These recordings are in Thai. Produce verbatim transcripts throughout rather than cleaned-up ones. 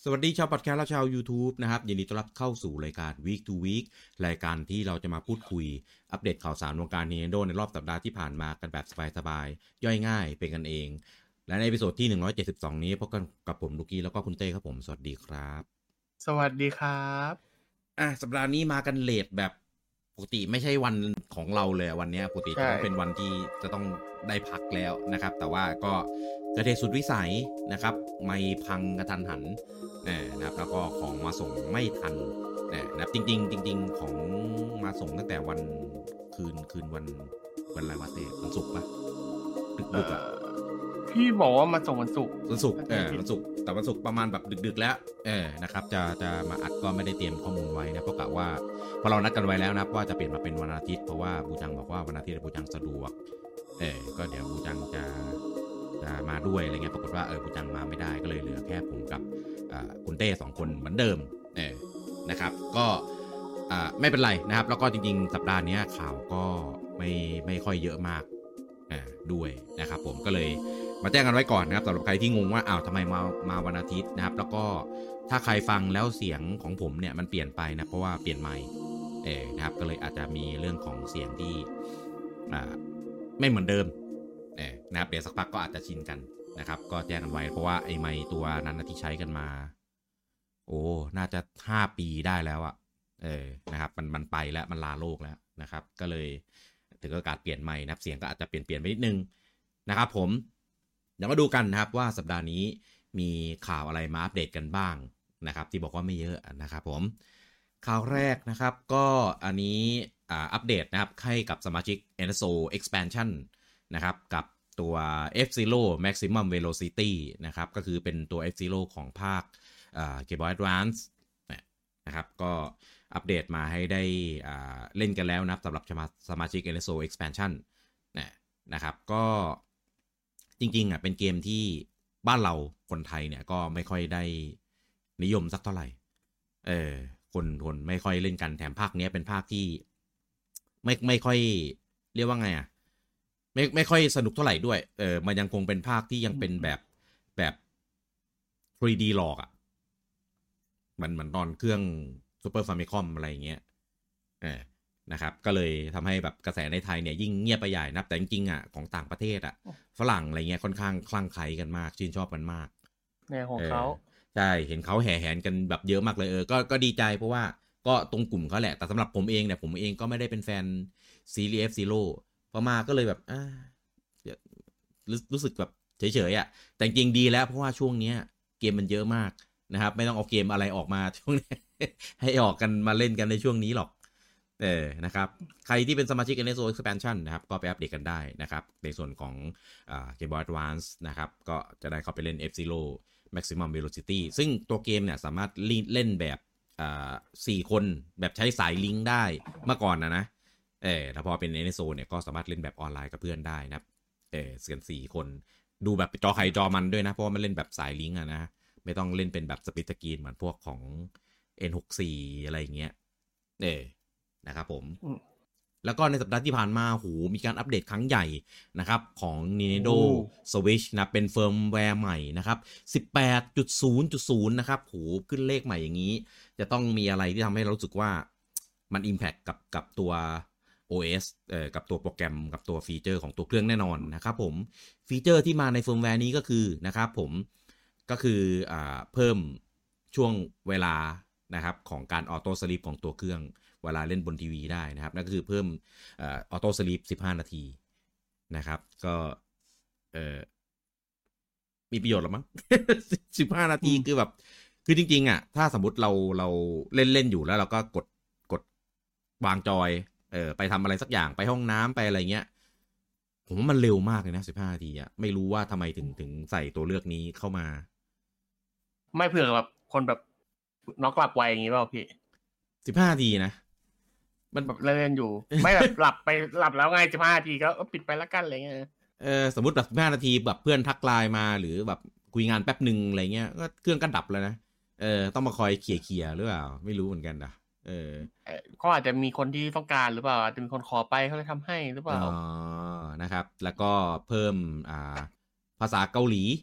สวัสดีชาวพอดแคสต์และชาว YouTube นะครับยินดีต้อนรับเข้าสู่รายการ Week to Week รายการที่เราจะมาพูดคุยอัปเดตข่าวสารวงการ Nintendo ในรอบสัปดาห์ที่ผ่านมากันแบบสบายๆย่อยง่ายเป็นกันเองและในเอพิโซดที่หนึ่งร้อยเจ็ดสิบสองนี้พบกันกับผมลูกี้แล้วก็คุณเต้ครับผมสวัสดีครับสวัสดีครับอ่ะสัปดาห์นี้มากันเลทแบบปกติไม่ใช่วันของเราเลยวันนี้ปกติจะต้องเป็นวันที่จะต้องได้พักแล้วนะครับแต่ว่าก็เกิดเหตุสุดวิสัยนะครับไม่พังกระทันหันนะครับแล้วก็ของมาส่งไม่ทันนะครับจริงๆจริงๆของมาส่งตั้งแต่วันคืนคืนวันวันอะไรวะเต้วันศุกร์ปะดึกๆอ่ะพี่บอกว่ามาส่งวันศุกร์วันศุกร์เออวันศุกร์แต่วันศุกร์ประมาณแบบดึกๆแล้วเออนะครับจะจะมาอัดก็ไม่ได้เตรียมข้อมูลไว้นะเพราะกะว่าพอเรานัดกันไว้แล้วนะว่าจะเปลี่ยนมาเป็นวันอาทิตย์เพราะว่าบูจังบอกว่าวันอาทิตย์บูจังสะดวกเออก็เดี๋ยวบูจังจะจะมาด้วยอะไรเงี้ยปรากฏว่าเออบูจังมาไม่ได้ก็เลยเหลือแค่ผมกับคุณเต้สองคนเหมือนเดิมเออนะครับก็ไม่เป็นไรนะครับแล้วก็จริงๆสัปดาห์นี้ข่าวก็ไม่ไม่ค่อยเยอะมากด้วยนะครับผมก็เลยมาแจ้งกันไว้ก่อนนะครับสำหรับใครที่งงว่าอ้าวทำไมมามาวันอาทิตย์นะครับแล้วก็ถ้าใครฟังแล้วเสียงของผมเนี่ยมันเปลี่ยนไปนะเพราะว่าเปลี่ยนไมค์เออนะครับก็เลยอาจจะมีเรื่องของเสียงที่อ่าไม่เหมือนเดิมเออนะครับเดี๋ยวสักพักก็อาจจะชินกันนะครับก็แจ้งกันไว้เพราะว่าไอ้ไมค์ตัวนั้นที่ใช้กันมาโอ้น่าจะห้าปีได้แล้วอะเออนะครับมันมันไปแล้วมันลาโลกแล้วนะครับก็เลยถึงโอกาสเปลี่ยนไมค์นะครับเสียงก็อาจจะเปลี่ยนเปลี่ยนไปนิดนึงนะครับผมเดี๋ยวมาดูกันนะครับว่าสัปดาห์นี้มีข่าวอะไรมาอัปเดตกันบ้างนะครับที่บอกว่าไม่เยอะนะครับผมข่าวแรกนะครับก็อันนี้อัปเดตนะครับให้กับสมาชิก เอ็น เอส โอ Expansion นะครับกับตัว F-Zero Maximum Velocity นะครับก็คือเป็นตัว F-Zero ของภาค Game Boy Advance นะครับก็อัปเดตมาให้ได้เล่นกันแล้วนะครับสำหรับสมาชิก เอ็น เอส โอ Expansion นะครับก็จริงๆอ่ะเป็นเกมที่บ้านเราคนไทยเนี่ยก็ไม่ค่อยได้นิยมสักเท่าไหร่เออคนคนไม่ค่อยเล่นกันแถมภาคนี้เป็นภาคที่ไม่ไม่ค่อยเรียกว่าไงอ่ะไม่ไม่ค่อยสนุกเท่าไหร่ด้วยเออมันยังคงเป็นภาคที่ยังเป็นแบบแบบ ทรี ดี หลอกอ่ะมันเหมือนตอนเครื่อง Super Famicom อะไรอย่างเงี้ยเออนะครับก็เลยทำให้แบบกระแสในไทยเนี่ยยิ่งเงียบไปใหญ่นับแต่จริงๆอ่ะของต่างประเทศอ่ะฝรั่งอะไรเงี้ยค่อนข้างคลั่งไคล้กันมากชื่นชอบกันมากแนวของเขาใช่เห็นเขาแห่แหนกันแบบเยอะมากเลยเออก็ก็ดีใจเพราะว่าก็ตรงกลุ่มเขาแหละแต่สำหรับผมเองเนี่ยผมเองก็ไม่ได้เป็นแฟนซีรีส์ F-Zero พอมาก็เลยแบบอ่ารู้รู้สึกแบบเฉยๆอ่ะแต่จริงดีแล้วเพราะว่าช่วงเนี้ยเกมมันเยอะมากนะครับไม่ต้องเอาเกมอะไรออกมาช่วงนี้ให้ออกกันมาเล่นกันในช่วงนี้หรอกเออนะครับใครที่เป็นสมาชิก เอ็น เอส โอ Expansion นะครับก็ไปอัปเดตกันได้นะครับในส่วนของอ่า Game Boy Advance นะครับก็จะได้เข้าไปเล่น F-Zero Maximum Velocity ซึ่งตัวเกมเนี่ยสามารถเล่นแบบอ่าสี่คนแบบใช้สายลิงก์ได้เมื่อก่อนนะนะเออแล้วพอเป็น เอ็น เอส โอ เนี่ยก็สามารถเล่นแบบออนไลน์กับเพื่อนได้นะครับเออเสียงสี่คนดูแบบจอใครจอมันด้วยนะเพราะว่ามันเล่นแบบสายลิงก์อะนะไม่ต้องเล่นเป็นแบบสปลิตสกรีนเหมือนพวกของ เอ็น หกสิบสี่ อะไรอย่างเงี้ยเออนะครับผมแล้วก็ในสัปดาห์ที่ผ่านมาหูมีการอัปเดตครั้งใหญ่นะครับของ Nintendo Switch นะเป็นเฟิร์มแวร์ใหม่นะครับ สิบแปดจุดศูนย์จุดศูนย์ นะครับหูขึ้นเลขใหม่อย่างนี้จะต้องมีอะไรที่ทำให้เรารู้สึกว่ามัน impact กับกับตัว โอ เอส เอ่อกับตัวโปรแกรมกับตัวฟีเจอร์ของตัวเครื่องแน่นอนนะครับผมฟีเจอร์ที่มาในเฟิร์มแวร์นี้ก็คือนะครับผมก็คืออ่าเพิ่มช่วงเวลานะครับของการออโต้สลีปของตัวเครื่องเวลาเล่นบนทีวีได้นะครับนั่นก็คือเพิ่มออโต้สลีปสิบห้านาทีนะครับก็เอ่อมีประโยชน์หรอมั้ง สิบห้านาทีคือแบบคือจริงๆอ่ะถ้าสมมติเราเราเล่นเล่นอยู่แล้วเราก็กดกดวางจอยเออไปทำอะไรสักอย่างไปห้องน้ำไปอะไรเงี้ยผมว่ามันเร็วมากเลยนะสิบห้านาทีอ่ะไม่รู้ว่าทำไมถึงถึงใส่ตัวเลือกนี้เข้ามาไม่เผื่อแบบคนแบบน็อกหลับไวอย่างงี้เปล่าพี่สิบห้านาทีนะมันแบบเล่นอยู่ ไม่แบบหลับไปหลับแล้วไงสิบห้านาทีก็ปิดไปละกันอะไรเงี้ยเออสมมติแบบสิบห้านาทีแบบเพื่อนทักไลน์มาหรือแบบคุยงานแป๊บหนึ่งอะไรเงี้ยก็เครื่องก็ดับแล้วนะเออต้องมาคอยเขี่ยๆหรือเปล่าไม่รู้เหมือนกันนะเออก็อาจจะมีคนที่ต้องการหรือเปล่าอาจจะมีคนขอไปเขาเลยทำให้หรือเปล่าอ๋อนะครับแล้วก็เพิ่มอ่าภาษาเกาหลี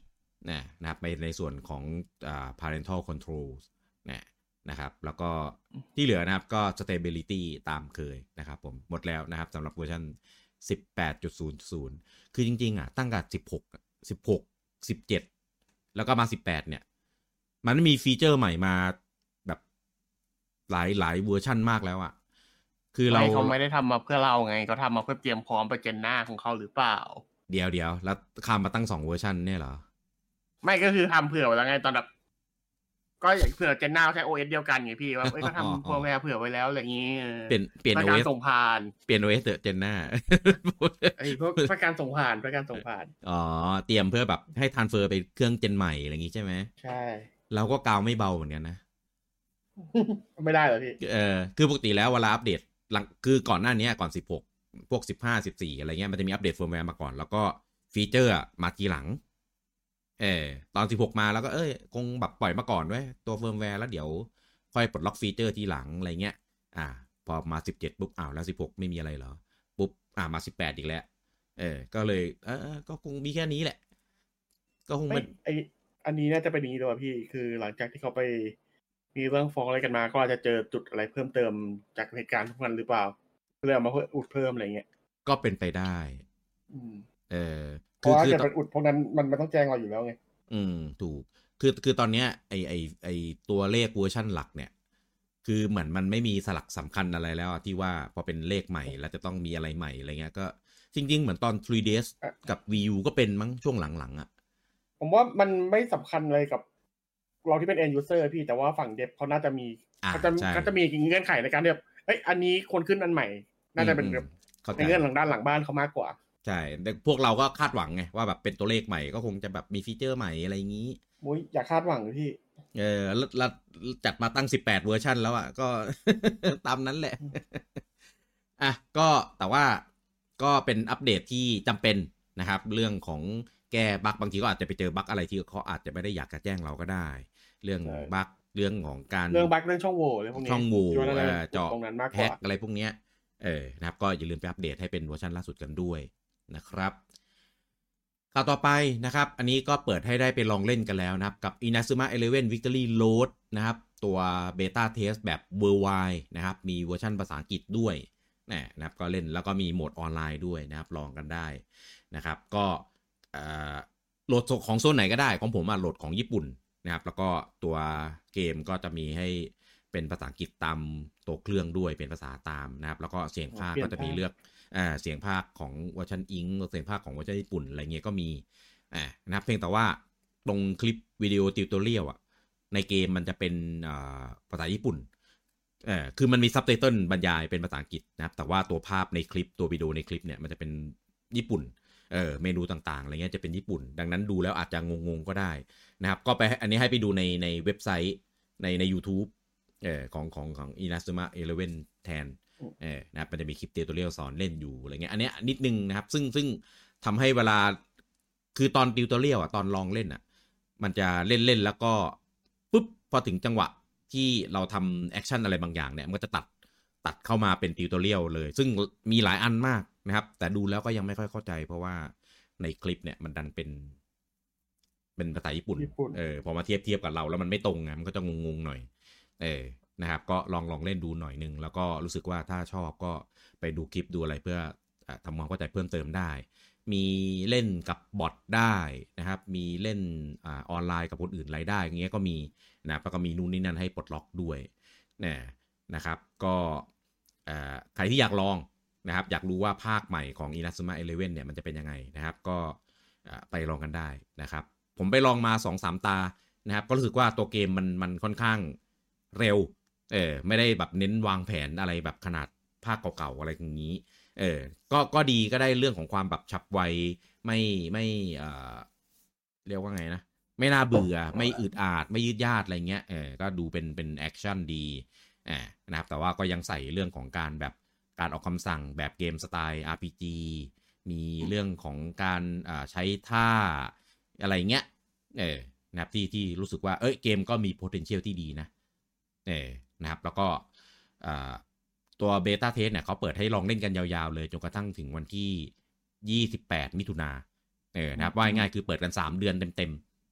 นะนะครับในในส่วนของอ่า parental controls นะนะครับแล้วก็ที่เหลือนะครับก็ stability ตามเคยนะครับผมหมดแล้วนะครับสำหรับเวอร์ชัน สิบแปดจุดศูนย์ ศูนย์ คือจริงๆอ่ะตั้งแต่สิบหก สิบหก สิบเจ็ดแล้วก็มาสิบแปดเนี่ยมันมีฟีเจอร์ใหม่มาแบบหลายหลายเวอร์ชันมากแล้วอ่ะคือเราเขาไม่ได้ทำมาเพื่อเราไงเขาทำมาเพื่อเตรียมพร้อมไปเจนหน้าของเขาหรือเปล่าเดี๋ยวเดี๋ยวแล้วข้ามมาตั้งสองเวอร์ชันเนี่ยเหรอไม่ก็คือทำเผื่อไว้แล้วไงตอนแบบก็อย่างเผื่อเจนหน้าใช้ โอ เอส เดียวกันไงพี่ว่าเอ้ยก็ทำโปรแกรมเผื่อไว้แล้วอะไรอย่างนี้เปลี่ยนเปลี่ยน โอกาเอรสส่งผ่านเปลี่ยน โอ เอส เถอะเจนหน้าไอ้พวกเพื่อการส่งผ่านเพื่อการส่งผ่านอ๋อเตรียมเพื่อแบบให้ทรานสเฟอร์ไปเครื่องเจนใหม่อะไรอย่างงี้ใช่ไหมใช่เราก็กาวไม่เบาเหมือนกันนะไม่ได้เหรอพี่เออคือปกติแล้วเวลาอัปเดตหลังคือก่อนหน้านี้ก่อนสิบหกพวกสิบห้า สิบสี่อะไรเงี้ยมันจะมีอัปเดตเฟิร์มแวร์มาก่อนแล้วก็ฟีเจอร์มาทีหลังเออตอนสิบหกมาแล้วก็เอ้ยคงแบบปล่อยมาก่อนไว้ตัวเฟิร์มแวร์แล้วเดี๋ยวค่อยปลดล็อกฟีเจอร์ทีหลังอะไรเงี้ยอ่าพอมาสิบเจ็ดปุ๊บอ้าวแล้วสิบหกไม่มีอะไรเหรอปุ๊บอ่ามาสิบแปดอีกแล้วเออก็เลยเออก็คงมีแค่นี้แหละก็คงไม่ไออันนี้น่าจะเป็นอย่างนี้ด้วยพี่คือหลังจากที่เขาไปมีเรื่องฟ้องอะไรกันมาก็อาจจะเจอจุดอะไรเพิ่มเติมจากเหตุการณ์ทุกนั้นหรือเปล่าเรื่องมาเพิ่มอุดเพิ่มอะไรเงี้ยก็เป็นไปได้เออเพราะว่าจะเป็นอุดพวกนั้นมันมันต้องแจ้งเราอยู่แล้วไงอืมถูกคือคือตอนเนี้ยไอไอไอตัวเลขเวอร์ชันหลักเนี่ยคือเหมือนมันไม่มีสลักสำคัญอะไรแล้วที่ว่าพอเป็นเลขใหม่แล้วจะต้องมีอะไรใหม่อะไรเงี้ยก็จริงๆเหมือนตอน ทรี ดี เอส กับ วี ยู ก็เป็นมั้งช่วงหลังๆอ่ะผมว่ามันไม่สำคัญเลยกับเราที่เป็น end user พี่แต่ว่าฝั่งเดฟเขาน่าจะมีเขาจะเขาจะมีเงื่อนไขในการที่แบบเอ้ยอันนี้คนขึ้นอันใหม่น่าจะเป็นแบบในเงื่อนหลังด้านหลังบ้านเขามากกว่าใช่แต่พวกเราก็คาดหวังไงว่าแบบเป็นตัวเลขใหม่ก็คงจะแบบมีฟีเจอร์ใหม่อะไรอย่างนี้มุ้ยอย่าคาดหวังเลยพี่เออแล้วจัดมาตั้งสิบแปดเวอร์ชันแล้วอ่ะก็ ตามนั้นแหละอ่ะก็แต่ว่าก็เป็นอัปเดตที่จำเป็นนะครับเรื่องของแก้บั๊กบางทีก็อาจจะไปเจอบั๊กอะไรที่เขาอาจจะไม่ได้อยากจะแจ้งเราก็ได้เรื่องบั๊กเรื่องของการเรื่องบั๊กเรื่องช่องโหว่อะไรพวกนี้ช่องโหว่เจาะตรงนั้นมากกว่าแฮกอะไรพวกเนี้ยเออนะครับก็อย่าลืมไปอัปเดตให้เป็นเวอร์ชันล่าสุดกันด้วยนะครับข่าวต่อไปนะครับอันนี้ก็เปิดให้ได้ไปลองเล่นกันแล้วนะครับกับ Inazuma Eleven Victory Road นะครับตัวเบต้าเทสแบบ Worldwide นะครับมีเวอร์ชันภาษาอังกฤษด้วยนะครับก็เล่นแล้วก็มีโหมดออนไลน์ด้วยนะครับลองกันได้นะครับก็โหลดของโซนไหนก็ได้ของผมอ่ะโหลดของญี่ปุ่นนะครับแล้วก็ตัวเกมก็จะมีให้เป็นภาษาอังกฤษตามตัวเครื่องด้วยเป็นภาษาตามนะครับแล้วก็เสียงพากย์ก็จะมีเลือกอ่าเสียงพากย์ของเวอร์ชันอิงเสียงพากย์ของเวอร์ชันญี่ปุ่นอะไรเงี้ยก็มีอ่านะครับเพียงแต่ว่าตรงคลิปวิดีโอติวตอเรียลอ่ะในเกมมันจะเป็นอ่าภาษาญี่ปุ่นเออคือมันมีซับไตเติลบรรยายเป็นภาษาอังกฤษนะครับแต่ว่าตัวภาพในคลิปตัววิดีโอในคลิปเนี่ยมันจะเป็นญี่ปุ่นเออเมนูต่างๆอะไรเงี้ยจะเป็นญี่ปุ่นดังนั้นดูแล้วอาจจะงงๆก็ได้นะครับก็ไปอันนี้ให้ไปดูในในเว็บไซต์ในใน YouTube เออของของของ Inazuma Eleven แทนเออนะครับมันจะมีคลิปติวตอเรียลสอนเล่นอยู่อะไรเงี้ยอันนี้นิดนึงนะครับซึ่งซึ่งทำให้เวลาคือตอนติวตอเรียลอ่ะตอนลองเล่นอ่ะมันจะเล่นเล่นแล้วก็ปุ๊บพอถึงจังหวะที่เราทำแอคชั่นอะไรบางอย่างเนี่ยมันก็จะตัดตัดเข้ามาเป็นติวตอเรียลเลยซึ่งมีหลายอันมากนะครับแต่ดูแล้วก็ยังไม่ค่อยเข้าใจเพราะว่าในคลิปเนี่ยมันดันเป็นเป็นภาษาญี่ปุ่นเออพอมาเทียบเทียบกับเราแล้วมันไม่ตรงไงมันก็จะงงๆหน่อยเออนะครับก็ลองลองเล่นดูหน่อยนึงแล้วก็รู้สึกว่าถ้าชอบก็ไปดูคลิปดูอะไรเพื่อทำความเข้าใจเพิ่มเติมได้มีเล่นกับบอทได้นะครับมีเล่นออนไลน์กับคนอื่นอะไรได้อย่างเงี้ยก็มีนะแล้วก็มีนู่นนี่นั่นให้ปลดล็อกด้วยนะนะครับก็ใครที่อยากลองนะครับอยากรู้ว่าภาคใหม่ของ Inazuma Eleven เนี่ยมันจะเป็นยังไงนะครับก็ไปลองกันได้นะครับผมไปลองมา สองสาม ตานะครับก็รู้สึกว่าตัวเกมมันมันค่อนข้างเร็วเออไม่ได้แบบเน้นวางแผนอะไรแบบขนาดภาคเก่าๆอะไรอย่างนี้เออก็ก็ดีก็ได้เรื่องของความแบบฉับไวไม่ไม่เอ่อเรียกว่าไงนะไม่น่าเบื่อไม่อึดอัดไม่ยืดยาดอะไรเงี้ยเออก็ดูเป็นเป็นแอคชั่นดีอ่านะครับแต่ว่าก็ยังใส่เรื่องของการแบบการออกคำสั่งแบบเกมสไตล์ อาร์ พี จี มีเรื่องของการอ่าใช้ท่าอะไรเงี้ยเออนะครับที่ที่รู้สึกว่าเอ้ยเกมก็มี potential ที่ดีนะเออนะครับแล้วก็อ่าตัวเบต้าเทสเนี่ยเขาเปิดให้ลองเล่นกันยาวๆเลยจนกระทั่งถึงวันที่ยี่สิบแปดมิถุนาเออนะครับว่าง่ายคือเปิดกันสามเดือนเต็ม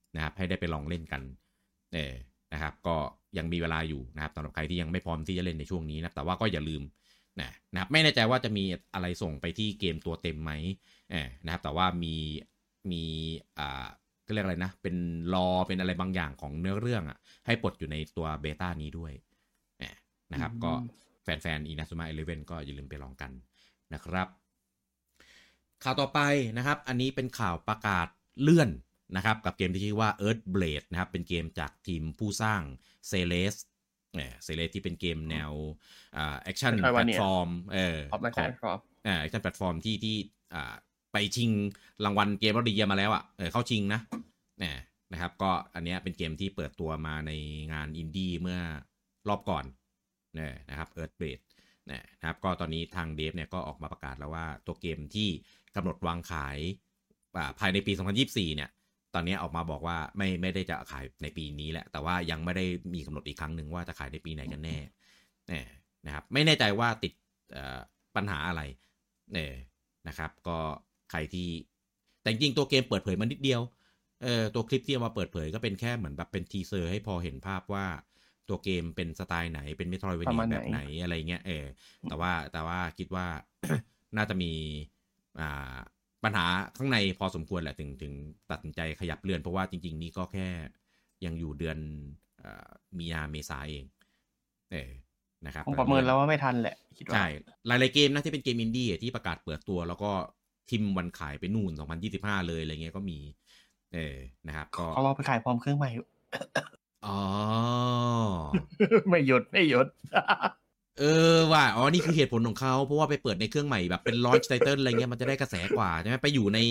นะครับให้ได้ไปลองเล่นกันเออนะครับก็ยังมีเวลาอยู่นะครับสำหรับใครที่ยังไม่พร้อมที่จะเล่นในช่วงนี้นะแต่ว่าก็อย่าลืมนะนะครับไม่แน่ใจว่าจะมีอะไรส่งไปที่เกมตัวเต็มไหมเออนะครับแต่ว่ามีมีอ่าก็เรียกอะไรนะเป็นรอเป็นอะไรบางอย่างของเนื้อเรื่องอ่ะให้ปลดอยู่ในตัวเบต้านี้ด้วยนะครับก็แฟนๆ Inazuma Eleven ก็อย่าลืมไปลองกันนะครับข่าวต่อไปนะครับอันนี้เป็นข่าวประกาศเลื่อนนะครับกับเกมที่ชื่อว่า Earthblade นะครับเป็นเกมจากทีมผู้สร้าง Celeste เออ Celeste ที่เป็นเกมแนวอ่าแอคชั่นแพลตฟอร์มเออของอ่าแอคชั่นแพลตฟอร์มที่ที่อ่าไปชิงรางวัลเกมออฟเดอะเยียร์มาแล้วอ่ะเออเข้าชิงนะเนี่ยนะครับก็อันนี้เป็นเกมที่เปิดตัวมาในงานอินดี้เมื่อรอบก่อนเนี่ยนะครับ Earthblade เนี่ยนะครับก็ตอนนี้ทางเดฟเนี่ยก็ออกมาประกาศแล้วว่าตัวเกมที่กำหนดวางขายภายในปีสองพันยี่สิบสี่เนี่ยตอนนี้ออกมาบอกว่าไม่ไม่ได้จะขายในปีนี้แหละแต่ว่ายังไม่ได้มีกำหนดอีกครั้งหนึ่งว่าจะขายในปีไหนกันแน่เนี่ยนะครับไม่แน่ใจว่าติดปัญหาอะไรเนี่ยนะครับก็ใครที่แต่จริงตัวเกมเปิดเผยมานิดเดียวเออตัวคลิปที่เอามาเปิดเผยก็เป็นแค่เหมือนแบบเป็นทีเซอร์ให้พอเห็นภาพว่าตัวเกมเป็นสไตล์ไหนเป็นเมโทรไวเนียแบบไหนอะไรเงี้ยเออแต่ว่าแต่ว่าคิดว่า น่าจะมีอ่าปัญหาข้างในพอสมควรแหละถึงถึงตัดสินใจขยับเลื่อนเพราะว่าจริงๆนี่ก็แค่ยังอยู่เดือนมีนาเมษาเองเออนะครับผมประเมินแล้วว่าไม่ทันแหละคิดว่าใช่หลายๆเกมนะที่เป็นเกมอินดี้ที่ประกาศเปิดตัวแล้วก็ทิมวันขายไปนู่นสองพันยี่สิบห้าเลยอะไรเงี้ยก็มีเออนะครับก็เขารอไปขายพร้อมเครื่องใหม่อ๋อไม่หยุดไม่หยุดเออว่าอ๋อนี่คือเหตุผลของเขาเพราะว่าไปเปิดในเครื่องใหม่แบบเป็น launch title อะไรเงี้ยมันจะได้กระแสกว่าใช่ไหมไปอยู่ใน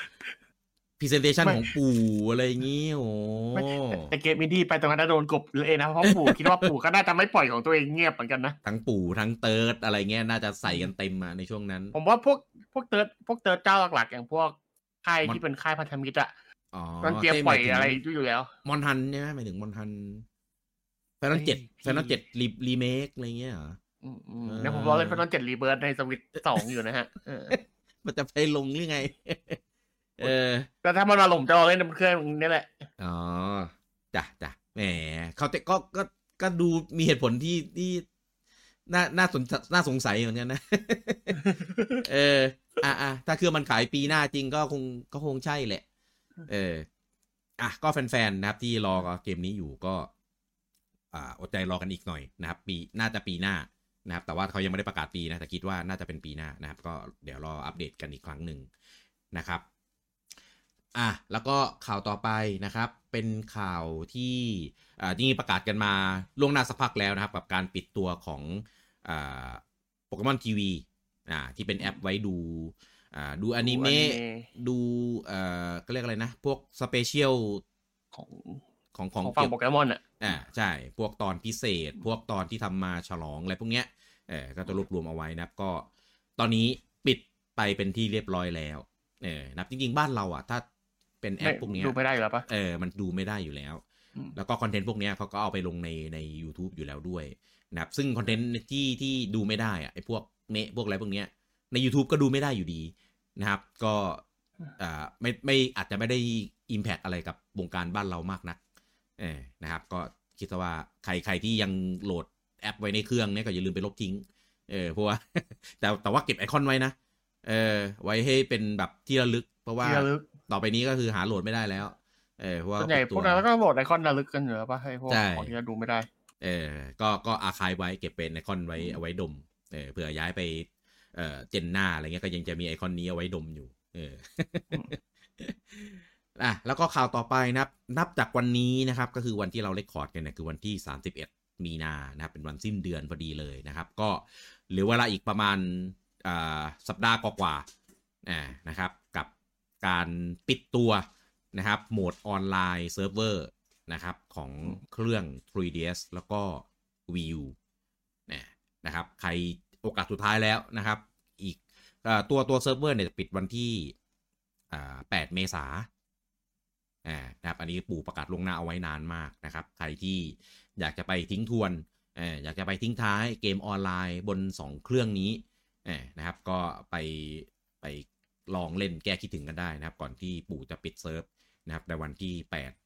presentation ของปู่อะไรอย่างงี้โอ้แต่เกมอินดี้ไปตรงนั้นโดนกบเลยนะเพราะปู่คิดว่าปู่ก็น่าจะไม่ปล่อยของตัวเองเงียบเหมือนกันนะทั้งปู่ทั้งเติร์ดอะไรเงี้ยน่าจะใส่กันเต็มมาในช่วงนั้นผมว่าพวกพวกเติร์ดพวกเติร์ดเจ้าหลักๆอย่างพวกค่ายที่เป็นค่ายพันธมิตรอ่ะมันเตรียมปล่อยอะไรอยู่แล้วมอนทันเนี่ยหมายถึงมอนทันแฟนตาซีเจ็ดแฟนตาซีเจ็ดรีเมคอะไรเงี้ยเหรอเนี่ยผมรอเล่นแฟนตาซีเจ็ดรีเบิร์ธในสวิตสองอยู่นะฮะมันจะไปลงหรือไงเออแต่ถ้ามันมาลงจะรอเล่นบนเครื่องนี่แหละอ๋อจ้ะจ้ะแหมเขาแต่ก็ก็ก็ดูมีเหตุผลที่ที่น่าน่าสนน่าสงสัยเหมือนกันนะเอออ่ะอ่ะถ้าคือมันขายปีหน้าจริงก็คงก็คงใช่แหละเอออ่ะก็แฟนๆนะครับที่รอเกมนี้อยู่ก็อ่าอดใจรอกันอีกหน่อยนะครับปีน่าจะปีหน้านะครับแต่ว่าเขายังไม่ได้ประกาศปีนะแต่คิดว่าน่าจะเป็นปีหน้านะครับก็เดี๋ยวรออัปเดตกันอีกครั้งหนึ่งนะครับอ่ะแล้วก็ข่าวต่อไปนะครับเป็นข่าวที่อ่าจริงๆประกาศกันมาล่วงหน้าสักพักแล้วนะครับกับการปิดตัวของอ่าโปเกมอนทีวีอ่าที่เป็นแอปไว้ดูอ่าดูอนิเมะดูเอ่อก็เรียกอะไรนะพวกสเปเชียลของของของฝั่งโปเกมอนอ่ะอ่าใช่พวกตอนพิเศษพวกตอนที่ทำมาฉลองอะไรพวกเนี้ยเออก็จะรวบรวมเอาไว้นะครับก็ตอนนี้ปิดไปเป็นที่เรียบร้อยแล้วเออนับจริงๆบ้านเราอ่ะถ้าเป็นแอปพวกนี้ดูไม่ได้แล้วปะเออมันดูไม่ได้อยู่แล้วแล้วก็คอนเทนต์พวกนี้เขาก็เอาไปลงในใน YouTube อยู่แล้วด้วยนะครับซึ่งคอนเทนต์ที่ที่ดูไม่ได้อ่ะไอ้พวกเมะพวกอะไรพวกเนี้ยใน YouTube ก็ดูไม่ได้อยู่ดีนะครับก็อ่าไม่ไม่อาจจะไม่ได้ impact อะไรกับวงการบ้านเรามากนักเออนะครับก็คิดว่าใครใครที่ยังโหลดแอปไว้ในเครื่องเนี่ยก็อย่าลืมไปลบทิ้งเออเพราะว่าแต่แต่ว่าเก็บไอคอนไว้นะเออไว้ให้เป็นแบบที่ระลึกเพราะว่าต่อไปนี้ก็คือหาโหลดไม่ได้แล้วเออเพราะว่าส่วนใหญ่พวกนั้นก็โหลดไอคอนระลึกกันอยู่แล้วป่ะให้พวกของที่เราดูไม่ได้เออก็ก็อาร์ไคฟ์ไว้เก็บเป็นไอคอนไว้เอาไว้ดมเออเผื่อย้ายไปเอ่อเจนหน้าอะไรเงี้ยก็ยังจะมีไอคอนนี้เอาไว้ดมอยู่เอออ่ะแล้วก็ข่าวต่อไปนับนับจากวันนี้นะครับก็คือวันที่เราเรคคอร์ดกันเนี่ยคือวันที่สามสิบเอ็ดมีนานะครับเป็นวันสิ้นเดือนพอดีเลยนะครับก็เหลือเวลาอีกประมาณอ่าสัปดาห์กว่าๆอ่านะครับกับการปิดตัวนะครับโหมดออนไลน์เซิร์ฟเวอร์นะครับของเครื่อง ทรี ดี เอส แล้วก็ Wii U นะครับใครโอกาสสุดท้ายแล้วนะครับอีกตัวตัวเซิร์ฟเวอร์เนี่ยจะปิดวันที่แปดเมษายนอ่านะครับอันนี้ปู่ประกาศล่วงหน้าเอาไว้นานมากนะครับใครที่อยากจะไปทิ้งทวนเอออยากจะไปทิ้งท้ายเกมออนไลน์บนสองเครื่องนี้เออนะครับก็ไปไป ลองเล่นแก้คิดถึงกันได้นะครับก่อนที่ปู่จะปิดเซิร์ฟนะครับในวันที่แปด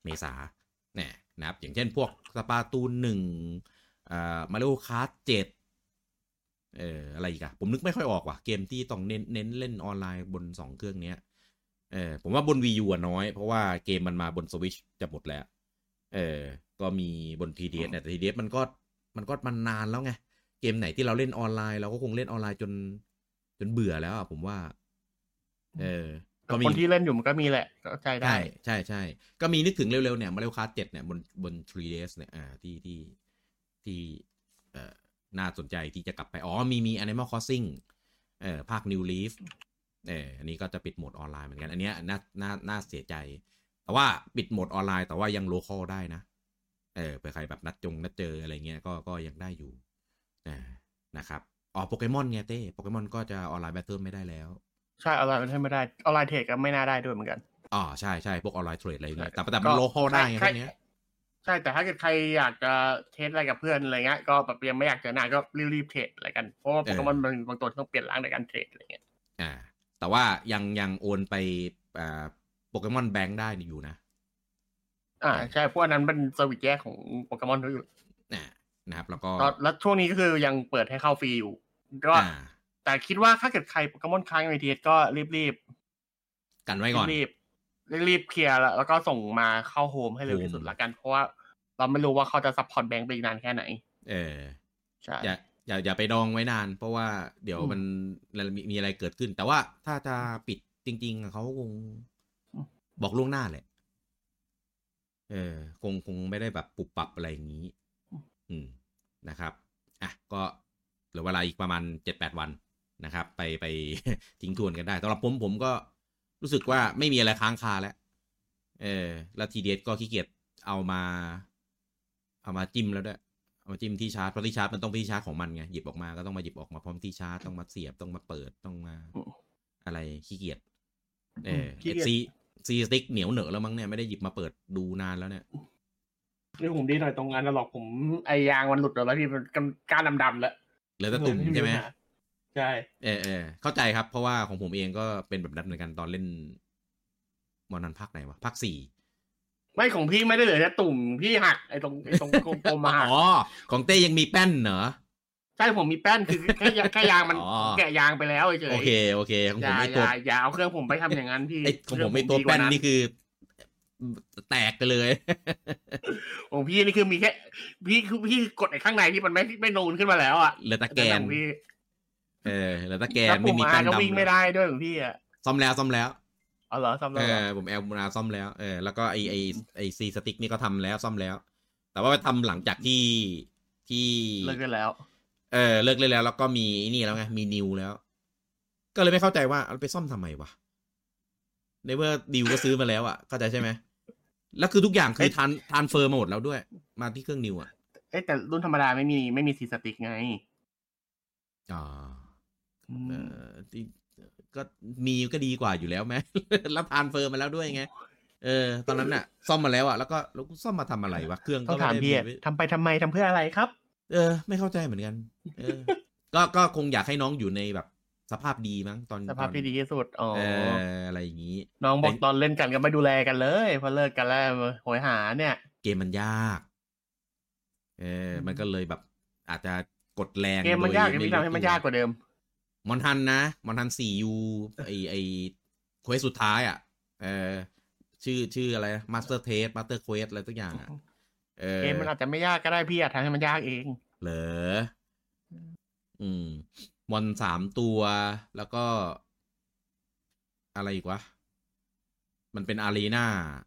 เมษาเนี่ยนะครับอย่างเช่นพวกสปาตูนหนึ่งอ่ามาริโอคาร์ทเจ็ดเอ่ออะไรอีกอะผมนึกไม่ค่อยออกว่ะเกมที่ต้องเน้นเน้นเล่นออนไลน์บนสองเครื่องเนี้ยเออผมว่าบน Wii U อ่ะน้อยเพราะว่าเกมมันมาบน Switch จะหมดแล้วเออก็มีบน ที ดี เอส เนี่ยแต่ ที ดี เอส มันก็มันก็มันนานแล้วไงเกมไหนที่เราเล่นออนไลน์เราก็คงเล่นออนไลน์จนจนเบื่อแล้วอ่ะผมว่าเออก็มีคนที่เล่นอยู่มันก็มีแหละก็ใจได้ใช่ใช่ใช่ก็มีนึกถึงเร็วๆเนี่ยมาริโอคาร์ทเจ็ดเนี่ยบนบน ทรี ดี เอส เนี่ยอ่าที่ที่ที่เอ่อน่าสนใจที่จะกลับไปอ๋อมีมี Animal Crossing เอ่อภาค New Leaf เอออันนี้ก็จะปิดโหมดออนไลน์เหมือนกันอันเนี้ยน่าน่าน่าเสียใจแต่ว่าปิดโหมดออนไลน์แต่ว่ายังโลคอลได้นะเออเผื่อใครแบบนัดจงนัดเจออะไรเงี้ยก็ก็ยังได้อยู่นะครับอ๋อโปเกมอนไงเต้โปเกมอนก็จะออนไลน์แบทเทิลไม่ได้แล้วใช่ออนไลน์มันไม่ได้ออนไลน์เทรดก็ไม่น่าได้ด้วยเหมือนกันอ๋อใช่ใช่พวกออนไลน์เทรดอะไรเงี้ยแต่แต่มันโลคอลได้ไงพวกเนี้ยใช่แต่ถ้าเกิดใครอยากจะเทสอะไรกับเพื่อนอะไรเงี้ยก็แบบยังไม่อยากเจอหน้าก็รีบๆเทรดอะไรกันเพราะว่าโปเกมอนมันบางตัวต้องเปลี่ยนร่างในการเทรดอะไรเงี้ยอ่าแต่ว่ายังยังโอนไปอ่าโปเกมอนแบงค์ได้อยู่นะอ่าใช่พวกนั้นเป็นเซอร์วิสแยกของโปเกมอนอยู่อ่านะครับแล้วก็แล้วช่วงนี้ก็คือยังเปิดให้เข้าฟรีอยู่ก็แต่คิดว่าถ้าเกิดใครโปเกมอนค้างในทีเอสก็รีบๆกันไว้ก่อนรีบรีบเคลียร์แล้วก็ส่งมาเข้าโฮมให้เร็วที่สุดละกันเพราะว่าเราไม่รู้ว่าเขาจะซัพพอร์ตแบงค์ไปอีกนานแค่ไหนเออใช่อย่าอย่าอย่าไปดองไว้นานเพราะว่าเดี๋ยวมันมีมีอะไรเกิดขึ้นแต่ว่าถ้าจะปิดจริงๆเขาคงบอกล่วงหน้าแหละเออคงคงไม่ได้แบบปรับปรับอะไรอย่างนี้อืมนะครับอ่ะก็เหลือเวลาอีกประมาณ เจ็ดแปด วันนะครับไปไป ทิ้งทวนกันได้สำหรับผมผมก็รู้สึกว่าไม่มีอะไรค้างคาแล้วเออแล้ว ที ดี เอส ก็ขี้เกียจเอามาเอามาจิ้มแล้วด้วยเอามาจิ้มที่ชาร์จเพราะที่ชาร์จมันต้องที่ชาร์จของมันไงหยิบออกมาก็ต้องมาหยิบออกมาพร้อมที่ชาร์จต้องมาเสียบต้องมาเปิดต้องมาอะไรขี้เกียจเออซีซีสติ๊กเหนียวเหนอะแล้วมั้งเนี่ยไม่ได้หยิบมาเปิดดูนานแล้วเนี่ยนี่ผมดีหน่อยตรงนั้นแล้วหรอกผมไอยางมันหลุดแล้วพี่มันก้านดำๆแล้วเหลือแต่ตุ่มใช่ไหมใช่เออเออเข้าใจครับเพราะว่าของผมเองก็เป็นแบบนั้นเหมือนกันตอนเล่นมอนันภาคไหนวะภาคสี่ไม่ของพี่ไม่ได้เหลือแค่ตุ่มพี่หักไอ้ตรงไอ้ตรงกลมๆมาอ๋อของเต้ยังมีแป้นเหรอใช่ผมมีแป้นคือแค่แค่ยางมันแกะยางไปแล้วเฉยโอเคโอเคของผมไม่ตัวอย่าเอาเครื่องผมไปทำอย่างนั้นพี่ของผมไม่ตัวแป้นนี่คือแตกไปเลยของพี่นี่คือมีแค่พี่คือพี่กดไอ้ข้างในที่มันไม่ไม่นูนขึ้นมาแล้วอ่ะเหลือตะแกนพี่เออเหลือตะแกนไม่มีแป้นดำก็วิ่งไม่ได้ด้วยของพี่อ่ะซ่อมแล้วซ่อมแล้วอ๋อเหรอซ่อมแล้วเออผมแอลมาซ่อมแล้วเออแล้วก็ไอไอไอซีสติ๊กนี่ก็ทำแล้วซ่อมแล้วแต่ว่าทำหลังจากที่ที่เลิกกันแล้วเออเลิกเลยแล้วแล้วก็มีนี่แล้วไงมีนิวแล้วก็เลยไม่เข้าใจว่าเอาไปซ่อมทำไมวะในเมื่อดิวก็ซื้อมาแล้วอ่ะเข้าใจใช่ไหมแล้วคือทุกอย่างคือทานทานเฟอร์มาหมดแล้วด้วยมาที่เครื่องนิวอ่ะเอ้แต่รุ่นธรรมดาไม่มีไม่มีซีสติ๊กไงอ๋อเออก็มีก็ดีกว่าอยู่แล้วไหมแล้วทานเฟอร์มาแล้วด้วยไงเออตอนนั้นน่ะซ่อมมาแล้วอ่ะแล้วก็แล้วซ่อมมาทำอะไรวะเครื่องก็ถามพี่ทำไปทำไมทำเพื่ออะไรครับเออไม่เข้าใจเหมือนกันเออก็ก็คงอยากให้น้องอยู่ในแบบสภาพดีมั้งตอนสภาพที่ดีที่สุดอ๋อเอออะไรอย่างนี้น้องบอกตอนเล่นกันก็ไม่ดูแลกันเลยพอเลิกกันแล้วโหยหาเนี่ยเกมมันยากเออมันก็เลยแบบอาจจะกดแรงเกมมันยากที่ทำให้มันยากกว่าเดิมมอนทันนะมอนทันสี่ยูไอไอเควสสุดท้ายอ่ะเออชื่อชื่ออะไรมาสเตอร์เทสมาสเตอร์เควสอะไรทุกอย่างอ่ะเออเกมมันอาจจะไม่ยากก็ได้พี่อาจทำให้มันยากเองเหรออืมมอนสามตัวแล้วก็อะไรอีกวะมันเป็นอารีนา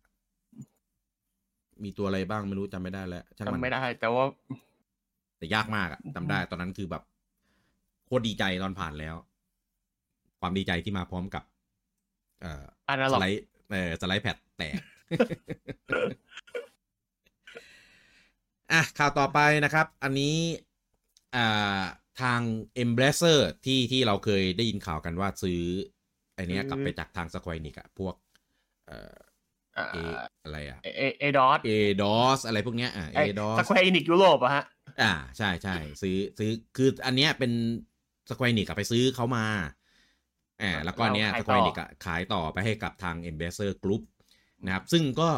มีตัวอะไรบ้างไม่รู้จำไม่ได้แล้วจำไม่ได้แต่ว่าแต่ยากมากอะจำได้ตอนนั้นคือแบบโคตรดีใจตอนผ่านแล้วความดีใจที่มาพร้อมกับเอ่อสไลด์เอ่อสไลด์แพดแตก อ่ะข่าวต่อไปนะครับอันนี้อ่าทาง Embracer ที่ที่เราเคยได้ยินข่าวกันว่าซื้อไอเนี้ยกลับไปจากทาง Square Enix อะพวกเอ่อเออะไรอะเอเอดอสเอดอสอะไรพวกเนี้ยอ่ะเอดอส Square Enix ยุโรปอะฮะอ่าใช่ใช่ซื้อซื้อคืออันเนี้ยเป็น Square Enix ไปซื้อเขามาอ่าแล้วก็เนี้ย Square Enix ขายต่อไปให้กับทาง Embracer Group นะครับซึ่งก็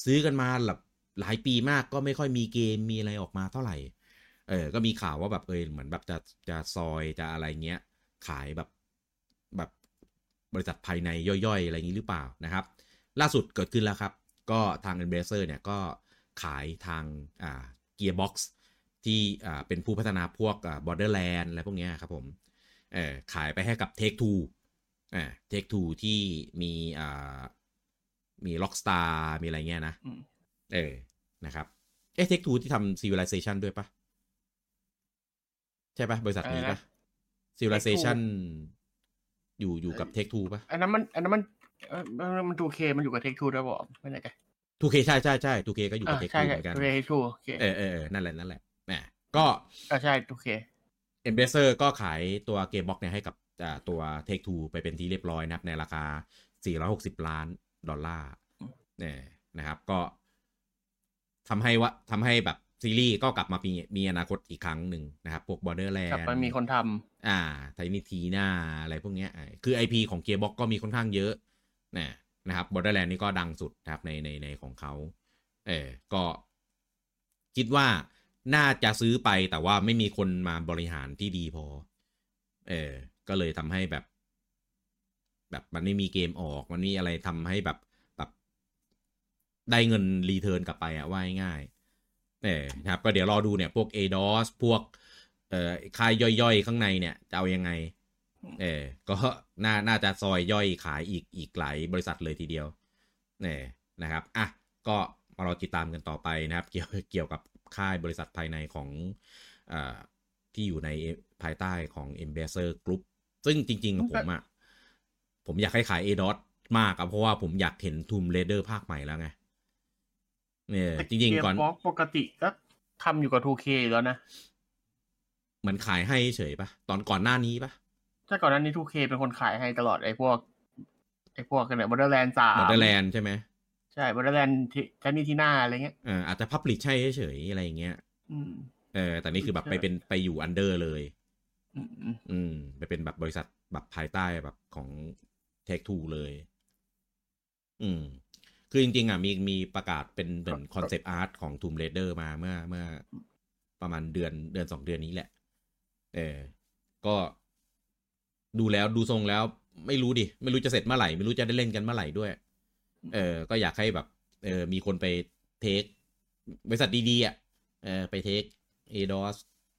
ซื้อกันมาแบบหลายปีมากก็ไม่ค่อยมีเกมมีอะไรออกมาเท่าไหร่เออก็มีข่าวว่าแบบเออเหมือนแบบจะจะซอยจะอะไรเงี้ยขายแบบแบบบริษัทภายในย่อยๆอะไรอย่างนี้หรือเปล่านะครับล่าสุดเกิดขึ้นแล้วครับก็ทาง Embracer เนี่ยก็ขายทางอ่า Gearbox ที่อ่าเป็นผู้พัฒนาพวกอ่า Borderland อะไรพวกเนี้ยครับผมเออขายไปให้กับ Take Two อ่า Take Two ที่มีอ่ามี Rockstar มีอะไรเงี้ยนะเออนะครับเอ๊ะ Take Two ที่ทำ Civilization ด้วยปะใช่ปะบริษัทนี้ปะ Civilization อยู่อยู่กับ Take Two ปะอันนั้นมันอันนั้นมันมัน ทู เค มันอยู่กับ Take Two ด้วยบอกไม่แน่ใจทู เค ใช่ใช่ใช่ ทู เค ก็อยู่กับ Take Two เหมือนกันทู เค Two เออเออนั่นแหละนั่นแหละแหมก็ใช่ ทู เค Embracer ก็ขายตัว Gamebox เนี่ยให้กับตัว Take Two ไปเป็นที่เรียบร้อยนะครับในราคาสี่ร้อยหกสิบล้านดอลลาร์เนี่ยนะครับก็ทำให้ว่าทำให้แบบซีรีส์ก็กลับมามีมีอนาคตอีกครั้งหนึ่งนะครับพวก Borderland กลับมามีคนทำอ่าไทนิทีน่าอะไรพวกเนี้ยคือ ไอ พี ของ Gearbox ก็มีค่อนข้างเยอะนะนะครับ Borderland นี่ก็ดังสุดนะครับในในในของเขาเออก็คิดว่าน่าจะซื้อไปแต่ว่าไม่มีคนมาบริหารที่ดีพอเออก็เลยทำให้แบบแบบมันไม่มีเกมออกมันนี่อะไรทำให้แบบแบบได้เงินรีเทิร์นกลับไปอะว่าง่ายเออนะครับก็เดี๋ยวรอดูเนี่ยพวก เอ ดอส พวกเอ่อค่ายย่อยๆข้างในเนี่ยจะเอายังไงเออก็น่าน่าจะซอยย่อยขายอีกอีกหลายบริษัทเลยทีเดียวเนี่ยนะครับอ่ะก็มารอติดตามกันต่อไปนะครับเกี่ยวเกี่ยวกับค่ายบริษัทภายในของอ่าที่อยู่ในภายใต้ของ Embracer Group ซึ่งจริงๆผมอ่ะผมอยากให้ขาย เอ ดอส มากอะเพราะว่าผมอยากเห็น Tomb Raider ภาคใหม่แล้วไงเนี่ยจริงๆก่อนปกติก็ทำอยู่กับ ทู เค แล้วนะเหมือนขายให้เฉยปะตอนก่อนหน้านี้ปะถ้าก่อนหน้านี้ ทู เค เป็นคนขายให้ตลอดไอ้พวกไอ้พวกกันเนี่ย Borderland สาม Borderland ใช่ไหมใช่ Borderland แทนนี่ทีน่าอะไรเงี้ยเอออาจจะ publish ใช่เฉยอะไรอย่างเงี้ยอืมเออแต่นี่คือแบบไปเป็นไปอยู่ under เลยอืมอืมไปเป็นแบบบริษัทแบบภายใต้แบบของ Take Two เลยอืมคือจริงๆอ่ะมีมีประกาศเป็นเหมือนคอนเซปต์อาร์ตของ Tomb Raider มาเมื่อเมื่อประมาณเดือนเดือนสองเดือนนี้แหละเออก็ดูแล้วดูทรงแล้วไม่รู้ดิไม่รู้จะเสร็จเมื่อไหร่ไม่รู้จะได้เล่นกันเมื่อไหร่ด้วยเออก็อยากให้แบบเออมีคนไปเทคบริษัทดีๆอ่ะเออไปเทค เอ ดอส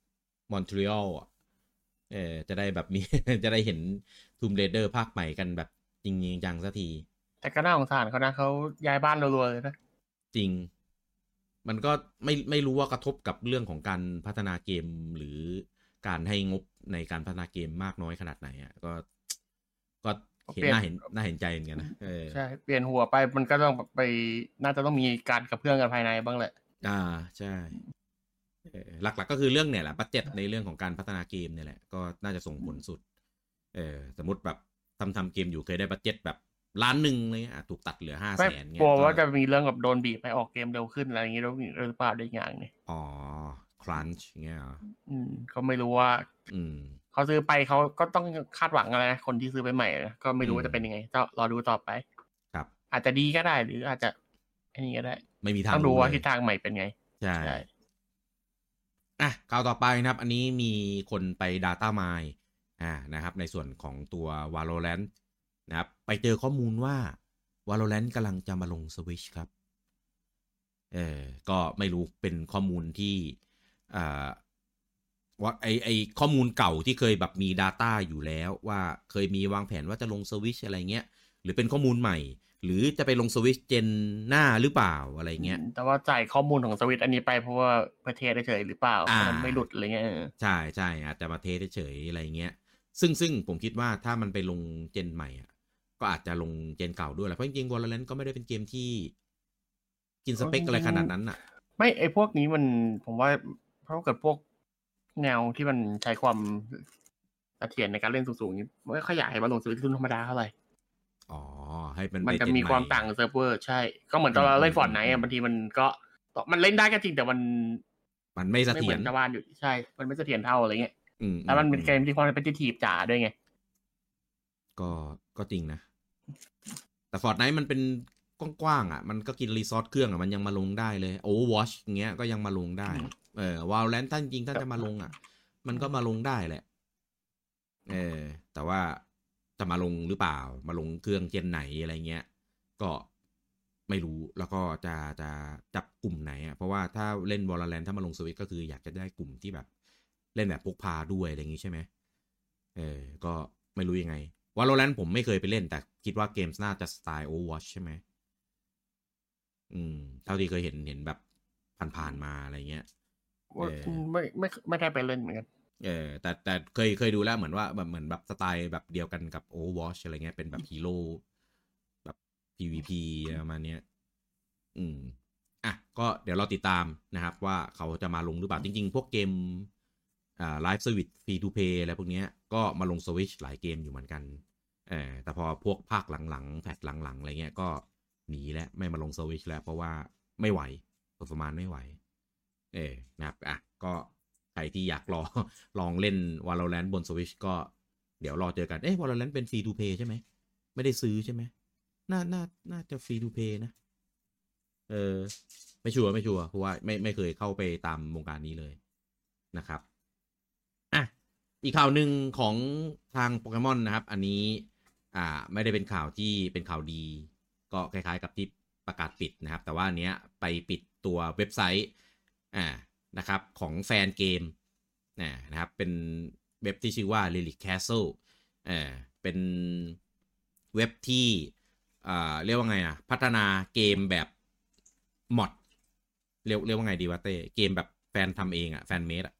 Montreal อ่ะเออจะได้แบบมี จะได้เห็น Tomb Raider ภาคใหม่กันแบบจริงๆจังสักทีแต่ก็น่าสงสารเขานะเขาย้ายบ้านรัวๆเลยนะจริงมันก็ไม่ไม่รู้ว่ากระทบกับเรื่องของการพัฒนาเกมหรือการให้งบในการพัฒนาเกมมากน้อยขนาดไหนอ่ะก็ก็เห็นน่าเห็นน่าเห็นใจเหมือนกันนะเออใช่เปลี่ยนหัวไปมันก็ต้องไปน่าจะต้องมีการกับเพื่อนกันภายในบ้างแหละอ่าใช่หลักๆก็คือเรื่องเนี่ยแหละบัดเจ็ตในเรื่องของการพัฒนาเกมเนี่ยแหละก็น่าจะส่งผลสุดเออสมมติแบบทำทำเกมอยู่เคยได้บัดเจ็ตแบบล้านหนึ่งเลยอ่ะถูกตัดเหลือห้าแสนเงี้ยกลัวว่าจะมีเรื่องกับโดนบีบไปออกเกมเร็วขึ้นอะไรอย่างเงี้ยหรือเปล่าได้อย่างนี้อ๋อครันช์เงี้ยอืมก็ไม่รู้ว่าอืมเขาซื้อไปเขาก็ต้องคาดหวังอะไรนะคนที่ซื้อไปใหม่ก็ไม่รู้ว่าจะเป็นยังไงก็รอดูต่อไปครับอาจจะดีก็ได้หรืออาจจะอันนี้ก็ได้ไม่มีทางต้องดูว่าทิศทางใหม่เป็นไงใช่อ่ะข่าวต่อไปนะครับอันนี้มีคนไป Data Mine อ่านะครับในส่วนของตัว Valorant นะครับไปเจอข้อมูลว่า Valorant กำลังจะมาลง Switch ครับเออก็ไม่รู้เป็นข้อมูลที่อ่าว่าไอไอข้อมูลเก่าที่เคยแบบมี Data อยู่แล้วว่าเคยมีวางแผนว่าจะลง Switch อะไรเงี้ยหรือเป็นข้อมูลใหม่หรือจะไปลง Switch เจนหน้าหรือเปล่าอะไรเงี้ยแต่ว่าจ่ายข้อมูลของสวิตอันนี้ไปเพราะว่าประเทศเฉยหรือเปล่ามันไม่หลุดอะไรเงี้ยใช่ใช่อาจจะมาเทสเฉยอะไรเงี้ยซึ่งซึ่งผมคิดว่าถ้ามันไปลงเจนใหม่อ่ะก็อาจจะลงเจนเก่าด้วยแหละเพราะจริงๆ Valorant ก็ไม่ได้เป็นเกมที่กินสเปคอะไรขนาดนั้นอ่ะไม่ไอพวกนี้มันผมว่าเพราะเกิดพวกแนวที่มันใช้ความเสถียรในการเล่นสูงๆนี้ไม่ค่อยอยากให้มาลงสวิตช์รุ่นธรรมดาเท่าไหร่อ๋อให้มันมันจะมีความต่างกับเซิร์ฟเวอร์ใช่ก็เหมือนตอนเราเล่นฟอร์ตไนท์อ่ะบางทีมันก็มันเล่นได้ก็จริงแต่มันมันไม่เสถียรชาวบ้านอยู่ใช่มันไม่เสถียรเท่าอะไรเงี้ยแล้วมันเป็นเกมที่ความเป็นทีฟจ๋าด้วยไงก็ก็จริงนะแต่ฟอร์ตไนท์มันเป็นกว้างๆอ่ะมันก็กินรีซอสเครื่องอ่ะมันยังมาลงได้เลย Overwatch อย่างเงี้ยก็ยังมาลงได้เออ Valorant ถ้าจริงๆถ้าจะมาลงอ่ะมันก็มาลงได้แหละเออแต่ว่าจะมาลงหรือเปล่ามาลงเครื่องเจนไหนอะไรเงี้ยก็ไม่รู้แล้วก็จะจะจับกลุ่มไหนอ่ะเพราะว่าถ้าเล่น Valorant ถ้ามาลงสวิตก็คืออยากจะได้กลุ่มที่แบบเล่นแบบพกพาด้วยอะไรอย่างงี้ใช่ไหมเออก็ไม่รู้ยังไง Valorant ผมไม่เคยไปเล่นแต่คิดว่าเกมน่าจะสไตล์ Overwatch ใช่ไหมอืมเท่าที่เคยเห็นเห็นแบบผ่านๆมาอะไรเงี้ยไม่ไม่ไม่ได้ไปเล่นเหมือนกันเออแต่แต่เคยเคยดูแล้วเหมือนว่าแบบเหมือนแบบสไตล์แบบเดียวกันกับ Overwatch อะไรเงี้ยเป็นแบบฮีโร่แบบ พี วี พี ประมาณเนี้ยอืมอ่ะก็เดี๋ยวเราติดตามนะครับว่าเขาจะมาลงหรือเปล่าจริงๆพวกเกมอ่าไลฟ์เซอร์วิสฟรีทูเพย์อะไรพวกเนี้ยก็มาลง Switch หลายเกมอยู่เหมือนกันเออแต่พอพวกภาคหลังๆแพทหลังๆอะไรเงี้ยก็หนีแล้วไม่มาลง Switch แล้วเพราะว่าไม่ไหวประมาณไม่ไหวเออนะครับอ่ะก็ใครที่อยากรอลองเล่น Valorant บน Switch ก็เดี๋ยวรอเจอกันเอ๊ะ Valorant เป็น Free to Play ใช่ไหมไม่ได้ซื้อใช่ไหมน่าน่าน่าจะ Free to Play นะเออไม่ชัวร์ไม่ชัวร์เพราะว่าไม่ไม่เคยเข้าไปตามวงการนี้เลยนะครับอ่ะอีกข่าวหนึ่งของทางโปเกมอนนะครับอันนี้อ่าไม่ได้เป็นข่าวที่เป็นข่าวดีก็คล้ายๆกับที่ประกาศปิดนะครับแต่ว่าอันเนี้ยไปปิดตัวเว็บไซต์อ่านะครับของแฟนเกมนะครับเป็นเว็บที่ชื่อว่า Relic Castle อ่าเป็นเว็บที่อ่าเรียกว่าไงอ่ะพัฒนาเกมแบบมอดเรียกเรียกว่าไงดีวะเต้เกมแบบแฟนทำเองอ่ะแฟนเมดอ่ะ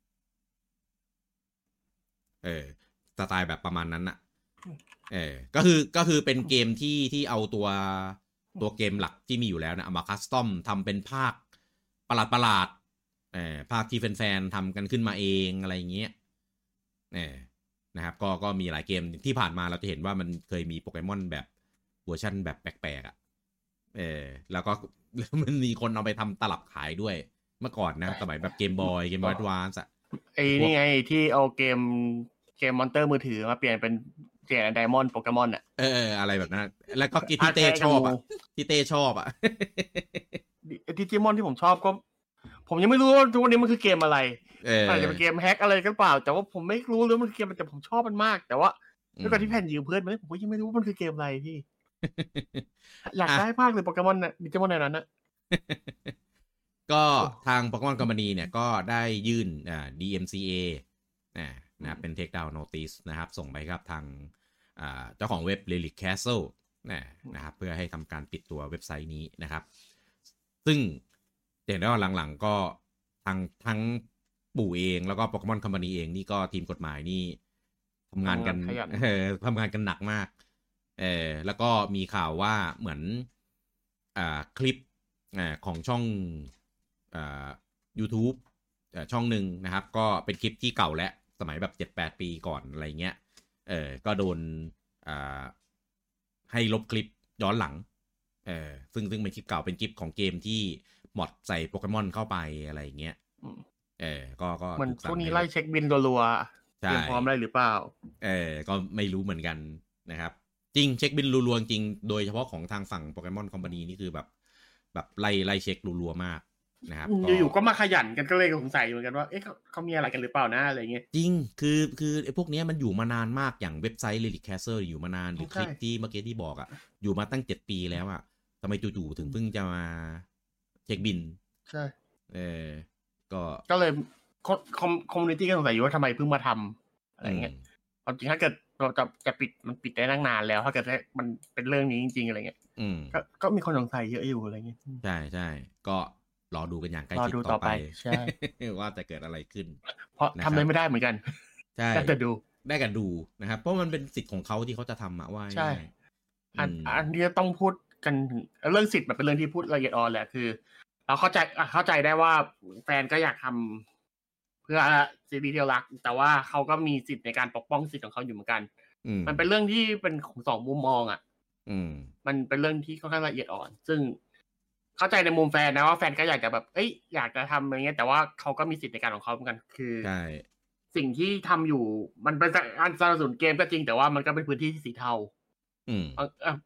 เออสไตล์แบบประมาณนั้นอ่ะเออก็คือก็คือเป็นเกมที่ที่เอาตัวตัวเกมหลักที่มีอยู่แล้วนะเอามาคัสตอมทำเป็นภาคประหลาดประหลาดเออภาคที่แฟนๆทำกันขึ้นมาเองอะไรอย่างเงี้ยเออนะครับก็ก็มีหลายเกมที่ผ่านมาเราจะเห็นว่ามันเคยมีโปเกมอนแบบเวอร์ชันแบบแปลกๆอ่ะเออแล้วก็มันมีคนเอาไปทำตลับขายด้วยเมื่อก่อนนะสมัยแบบเกมบอยเกมบอยแอดวานซ์อะไอ้นี่ไงที่เอาเกมเกมมอนเตอร์มือถือมาเปลี่ยนเป็นเปลี่ยนไดมอนด์โปเกมอนอ่ะเอออะไรแบบนั้นแล้วก็ที่เต้ชอบอ่ะที่เต้ชอบอ่ะดิจิมอนที่ผมชอบก็ผมยังไม่รู้ว่าทุกวันนี้มันคือเกมอะไรอาจจะเป็นเกมแฮกอะไรก็เปล่าแต่ว่าผมไม่รู้เลยมันคือเกมแต่ผมชอบมันมากแต่ว่าด้วยการที่แผ่นยืมเพื่อนมาผมก็ยังไม่รู้ว่ามันคือเกมอะไรพี่อยากได้มากเลยโปเกมอนน่ะดิจิมอนในนั้นน่ะก็ทาง Pokemon Company เนี่ยก็ได้ยื่นอ่า ดี เอ็ม ซี เอ อ่านะเป็น Take Down Notice นะครับส่งไปครับทางอ่าเจ้าของเว็บ Relic Castle นะนะครับเพื่อให้ทำการปิดตัวเว็บไซต์นี้นะครับซึ่งเห็นได้ว่าหลังๆก็ทั้งทั้งปู่เองแล้วก็ Pokemon Company เองนี่ก็ทีมกฎหมายนี่ทำงานกันเออทำงานกันหนักมากเออแล้วก็มีข่าวว่าเหมือนอ่าคลิปอ่าของช่องอ่า YouTube อ่าช่องหนึ่งนะครับก็เป็นคลิปที่เก่าแล้วสมัยแบบ เจ็ดแปด ปีก่อนอะไรเงี้ยเออก็โดนอ่าให้ลบคลิปย้อนหลังเออซึ่งซึ่งเป็นคลิปเก่าเป็นคลิปของเกมที่มอดใส่โปเกมอนเข้าไปอะไรเงี้ยเออก็ก็เหมือนพวกนี้ไล่เช็คบินรัวๆเตรียมพร้อมอะไรหรือเปล่าเออก็ไม่รู้เหมือนกันนะครับจริงเช็คบินรัวๆจริงโดยเฉพาะของทางฝั่งโปเกมอนคอมพานีนี่คือแบบแบบไล่ไล่เช็ครัวๆมากนะครับอยู่ๆก็มาขยันกันก็เลยสงสัยเหมือนกันว่าเอ๊ะเขามีอะไรกันหรือเปล่านะอะไรเงี้ยจริงคือคือไอ้พวกนี้มันอยู่มานานมากอย่างเว็บไซต์ Relic Castle อยู่มานานหรือคลิปที่เมื่อกี้ที่บอกอ่ะอยู่มาตั้งเจ็ดปีแล้วอ่ะทำไมจู่ๆถึงเพิ่งจะมาเช็คบินใช่เออก็ก็เลยคอมคอมมูนิตี้ก็สงสัยอยู่ว่าทำไมเพิ่งมาทำอะไรเงี้ยความจริงถ้าเกิดเราจะจะปิดมันปิดได้ตั้งนานแล้วถ้าเกิดมันเป็นเรื่องนี้จริงๆอะไรเงี้ยก็ก็มีคนสงสัยเยอะอยู่อะไรเงี้ยใช่ใช่ก็รอดูกันอย่างใกล้ชิดต่อไปใช่ว่าจะเกิดอะไรขึ้นเพราะทำอะไรไม่ได้เหมือนกันใช่ได้แต่ดูได้กันดูนะครับเพราะมันเป็นสิทธิ์ของเขาที่เขาจะทำอะว่าใช่อันอันนี้ต้องพูดกันเรื่องสิทธิ์มันเป็นเรื่องที่พูดละเอียดอ่อนแหละคือเราเข้าใจเข้าใจได้ว่าแฟนก็อยากทำเพื่อซีรีส์ที่รักแต่ว่าเขาก็มีสิทธิ์ในการปกป้องสิทธิ์ของเขาอยู่เหมือนกันมันเป็นเรื่องที่เป็นของสองมุมมองอ่ะมันเป็นเรื่องที่ค่อนข้างละเอียดอ่อนซึ่งเข้าใจในมุมแฟนนะว่าแฟนก็อยากจะแบบเอ้ยอยากจะทำอะไรเงี้ยแต่ว่าเขาก็มีสิทธิ์ในการของเขาเหมือนกันคือใช่สิ่งที่ทำอยู่มันเป็นการสนับสนุนเกมก็จริงแต่ว่ามันก็เป็นพื้นที่ที่สีเทาอืม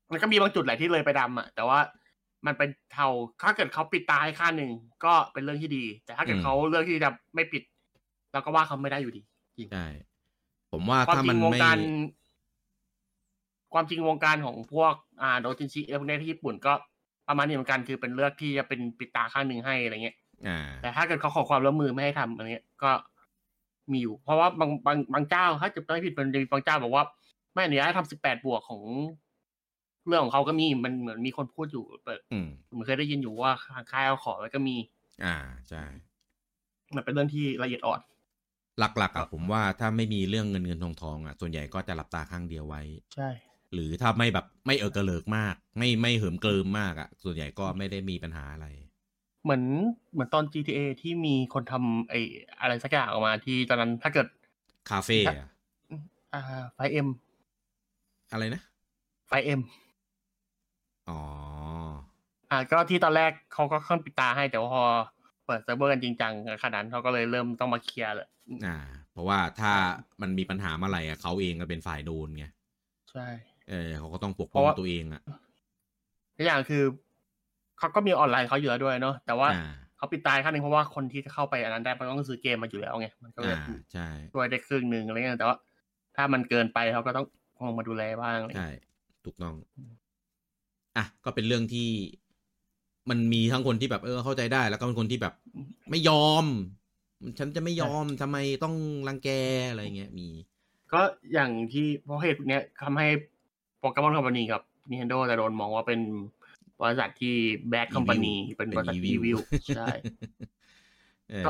มันก็มีบางจุดแหละที่เลยไปดำอ่ะแต่ว่ามันเป็นเทาถ้าเกิดเขาปิดตาให้ข้างหนึ่งก็เป็นเรื่องที่ดีแต่ถ้าเกิดเขาเลือกที่จะไม่ปิดเราก็ว่าเขาไม่ได้อยู่ดีจริงใช่ผมว่าถ้ามันไม่ความจริงวงการของพวกอ่าโดจินชิพวกนี้ที่ญี่ปุ่นก็ประมาณนี้เหมือนกันคือเป็นเลือกที่จะเป็นปิดตาข้างหนึ่งให้อะไรเงี้ยแต่ถ้าเกิดเขาขอความร่วมมือไม่ให้ทำอะไรเงี้ยก็มีอยู่เพราะว่าบางบางบางเจ้าถ้าจะไม่ผิดมันจะมีบางเจ้าบอกว่าไม่อนุญาตให้ทำสิบแปดบวกของเรื่องของเขาก็มีมันเหมือนมีคนพูดอยู่เปิดผมเคยได้ยินอยู่ว่าทางค่ายเอาขอแล้วก็มีอ่าใช่มันเป็นเรื่องที่ละเอียดอ่อนหลักๆอ่ะผมว่าถ้าไม่มีเรื่องเงินเงินทองทองอ่ะส่วนใหญ่ก็จะหลับตาข้างเดียวไว้ใช่หรือถ้าไม่แบบไม่เออกระเลิกมากไม่ไม่เหิมเกริมมากอ่ะส่วนใหญ่ก็ไม่ได้มีปัญหาอะไรเหมือนเหมือนตอน จี ที เอ ที่มีคนทำไอ้อะไรสักอย่างออกมาที่ตอนนั้นถ้าเกิดคาเฟ่อะอ่าไฟเอ็มอะไรนะไฟเอ็มอ๋ออ่าก็ที่ตอนแรกเขาก็ค่อนปิดตาให้แต่ว่าพอเปิดเซิร์ฟเวอร์กันจริงจังขนาดนั้นเขาก็เลยเริ่มต้องมาเคลียร์เลยอ่าเพราะว่าถ้ามันมีปัญหาเมื่อไหร่อ่ะเขาเองก็เป็นฝ่ายโดนไงใช่เออเขาก็ต้องปกป้องตัวเองอ่ะตัวอย่างคือเขาก็มีออนไลน์เขาอยู่แล้วด้วยเนาะแต่ว่าเขาปิดตายขั้นนึงเพราะว่าคนที่จะเข้าไปอันนั้นได้มันต้องซื้อเกมมาอยู่แล้วไงมันก็เลยใช่ช่วยได้ครึ่งนึงอะไรเงี้ยแต่ว่าถ้ามันเกินไปเขาก็ต้องลงมาดูแลบ้างใช่ถูกต้องอ่ะก็เป็นเรื่องที่มันมีทั้งคนที่แบบเออเข้าใจได้แล้วก็เป็นคนที่แบบไม่ยอมฉันจะไม่ยอมทำไมต้องรังแกอะไรเงี้ยมีก็อย่างที่เพราะเหตุเนี้ยทำให้โปเกมอนคอมพานีกับ Nintendo จะโดนมองว่าเป็นบริษัทที่แบดคอมพานีเป็นบริษัทอีวิลใช่ก็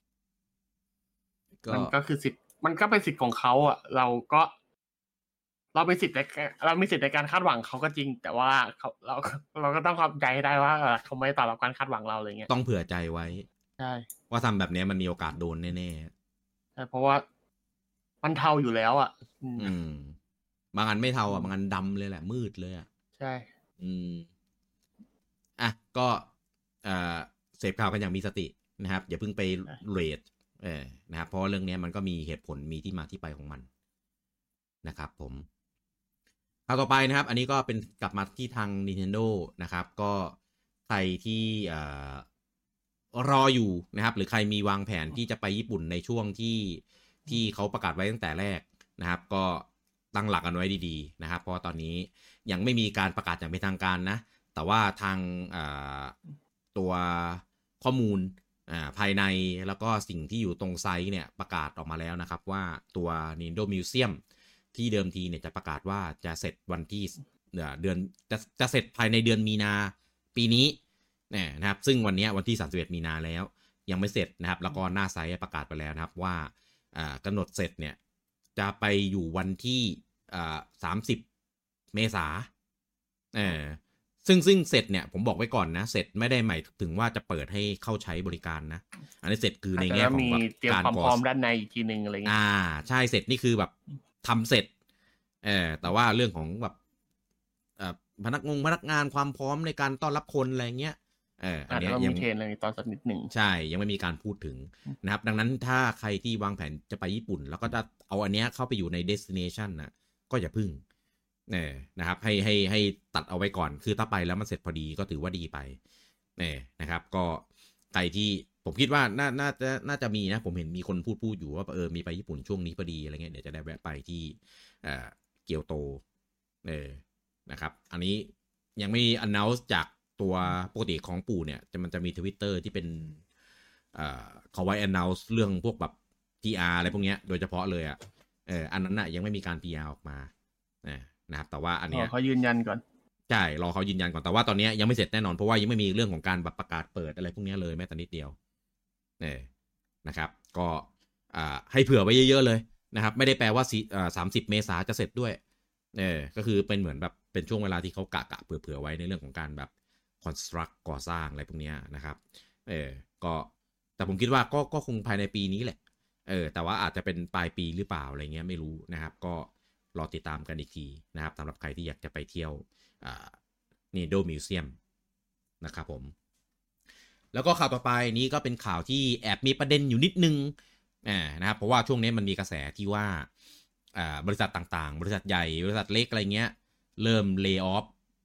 มันก็คือสิทธิ์มันก็เป็นสิทธิ์ของเขาอ่ะเราก็เราเป็นสิทธิ์ในเรามีสิทธิ์ในการคาดหวังเขาก็จริงแต่ว่าเขาเราเราก็ต้องเข้าใจให้ได้ว่าเขาไม่ตอบรับการคาดหวังเราอะไรเงี้ยต้องเผื่อใจไว้ใช่ว่าทำแบบนี้มันมีโอกาสโดนแน่ๆใช่เพราะว่ามันเทาอยู่แล้วอ่ะอืมบางอันไม่เทาอ่ะบางอันดำเลยแหละมืดเลยอ่ะใช่อืมอ่ะก็เอ่อเสพข่าวกันอย่างมีสตินะครับอย่าเพิ่งไปเรทเออนะครับเพราะเรื่องนี้มันก็มีเหตุผลมีที่มาที่ไปของมันนะครับผมข่าวต่อไปนะครับอันนี้ก็เป็นกลับมาที่ทาง Nintendo นะครับก็ใครที่เอ่อรออยู่นะครับหรือใครมีวางแผนที่จะไปญี่ปุ่นในช่วงที่ที่เขาประกาศไว้ตั้งแต่แรกนะครับก็ตั้งหลักกันไว้ดีๆนะครับเพราะตอนนี้ยังไม่มีการประกาศอย่างเป็นทางการนะแต่ว่าทางตัวข้อมูลภายในแล้วก็สิ่งที่อยู่ตรงไซต์เนี่ยประกาศออกมาแล้วนะครับว่าตัว Nintendo Museum ที่เดิมทีเนี่ยจะประกาศว่าจะเสร็จวันที่เดือนจะจะเสร็จภายในเดือนมีนาปีนี้นะครับซึ่งวันนี้วันที่สามสิบเอ็ดมีนาแล้วยังไม่เสร็จนะครับแล้วก็หน้าไซต์ประกาศไปแล้วนะครับว่ากำหนดเสร็จเนี่ยจะไปอยู่วันที่สามสิบเมษาเออซึ่งซึ่งเสร็จเนี่ยผมบอกไว้ก่อนนะเสร็จไม่ได้หมายถึงว่าจะเปิดให้เข้าใช้บริการนะอันนี้เสร็จคือในแง่ของแบบการพร้อมด้านในอีกทีนึงอะไรเงี้ยอ่าใช่เสร็จนี่คือแบบทำเสร็จเออแต่ว่าเรื่องของแบบพนักงงพนักงานความพร้อมในการต้อนรับคนอะไรเงี้ยเอออันนี้ยังมีเทรนเลยตอนสักนิดหนึ่งใช่ยังไม่มีการพูดถึงนะครับดังนั้นถ้าใครที่วางแผนจะไปญี่ปุ่นแล้วก็จะเอาอันเนี้ยเข้าไปอยู่ใน destination นะก็อย่าพึ่งเนี่ยนะครับให้ให้ให้ตัดเอาไว้ก่อนคือถ้าไปแล้วมันเสร็จพอดีก็ถือว่าดีไปเนี่ยนะครับก็ใครที่ผมคิดว่าน่าน่าจะน่าจะมีนะผมเห็นมีคนพูดพูดอยู่ว่าเออมีไปญี่ปุ่นช่วงนี้พอดีอะไรเงี้ยเดี๋ยวจะได้แวะไปที่เอ่อเกียวโตเออนะครับอันนี้ยังไม่ announce จากตัวปกติของปู่เนี่ยจะมันจะมี Twitter ที่เป็นเอ่อเขาไว้ announce เรื่องพวกแบบ พี อาร์ อะไรพวกเนี้ยโดยเฉพาะเลยอ่ะเอออันนั้นน่ะยังไม่มีการ พี อาร์ ออกมานะครับแต่ว่าอันเนี้ยเขายืนยันก่อนใช่รอเขายืนยันก่อนแต่ว่าตอนนี้ยังไม่เสร็จแน่นอนเพราะว่ายังไม่มีเรื่องของการแบบประกาศเปิดอะไรพวกนี้เลยแม้แต่นิดเดียวเนี่ยนะครับก็อ่าให้เผื่อไว้เยอะๆเลยนะครับไม่ได้แปลว่าสามสิบเมษาจะเสร็จด้วยเออก็คือเป็นเหมือนแบบเป็นช่วงเวลาที่เขากะกะเผื่อๆไว้ในเรื่องของการแบบconstruct ก่อสร้างอะไรพวกนี้นะครับเออก็แต่ผมคิดว่าก็ก็คงภายในปีนี้แหละเออแต่ว่าอาจจะเป็นปลายปีหรือเปล่าอะไรเงี้ยไม่รู้นะครับก็รอติดตามกันอีกทีนะครับสำหรับใครที่อยากจะไปเที่ยวอ่า Nintendo Museum นะครับผมแล้วก็ข่าวต่อไปนี้ก็เป็นข่าวที่แอบมีประเด็นอยู่นิดนึงนะครับเพราะว่าช่วงนี้มันมีกระแสที่ว่าบริษัทต่างๆบริษัทใหญ่บริษัทเล็กอะไรเงี้ยเริ่มเลย์ออฟ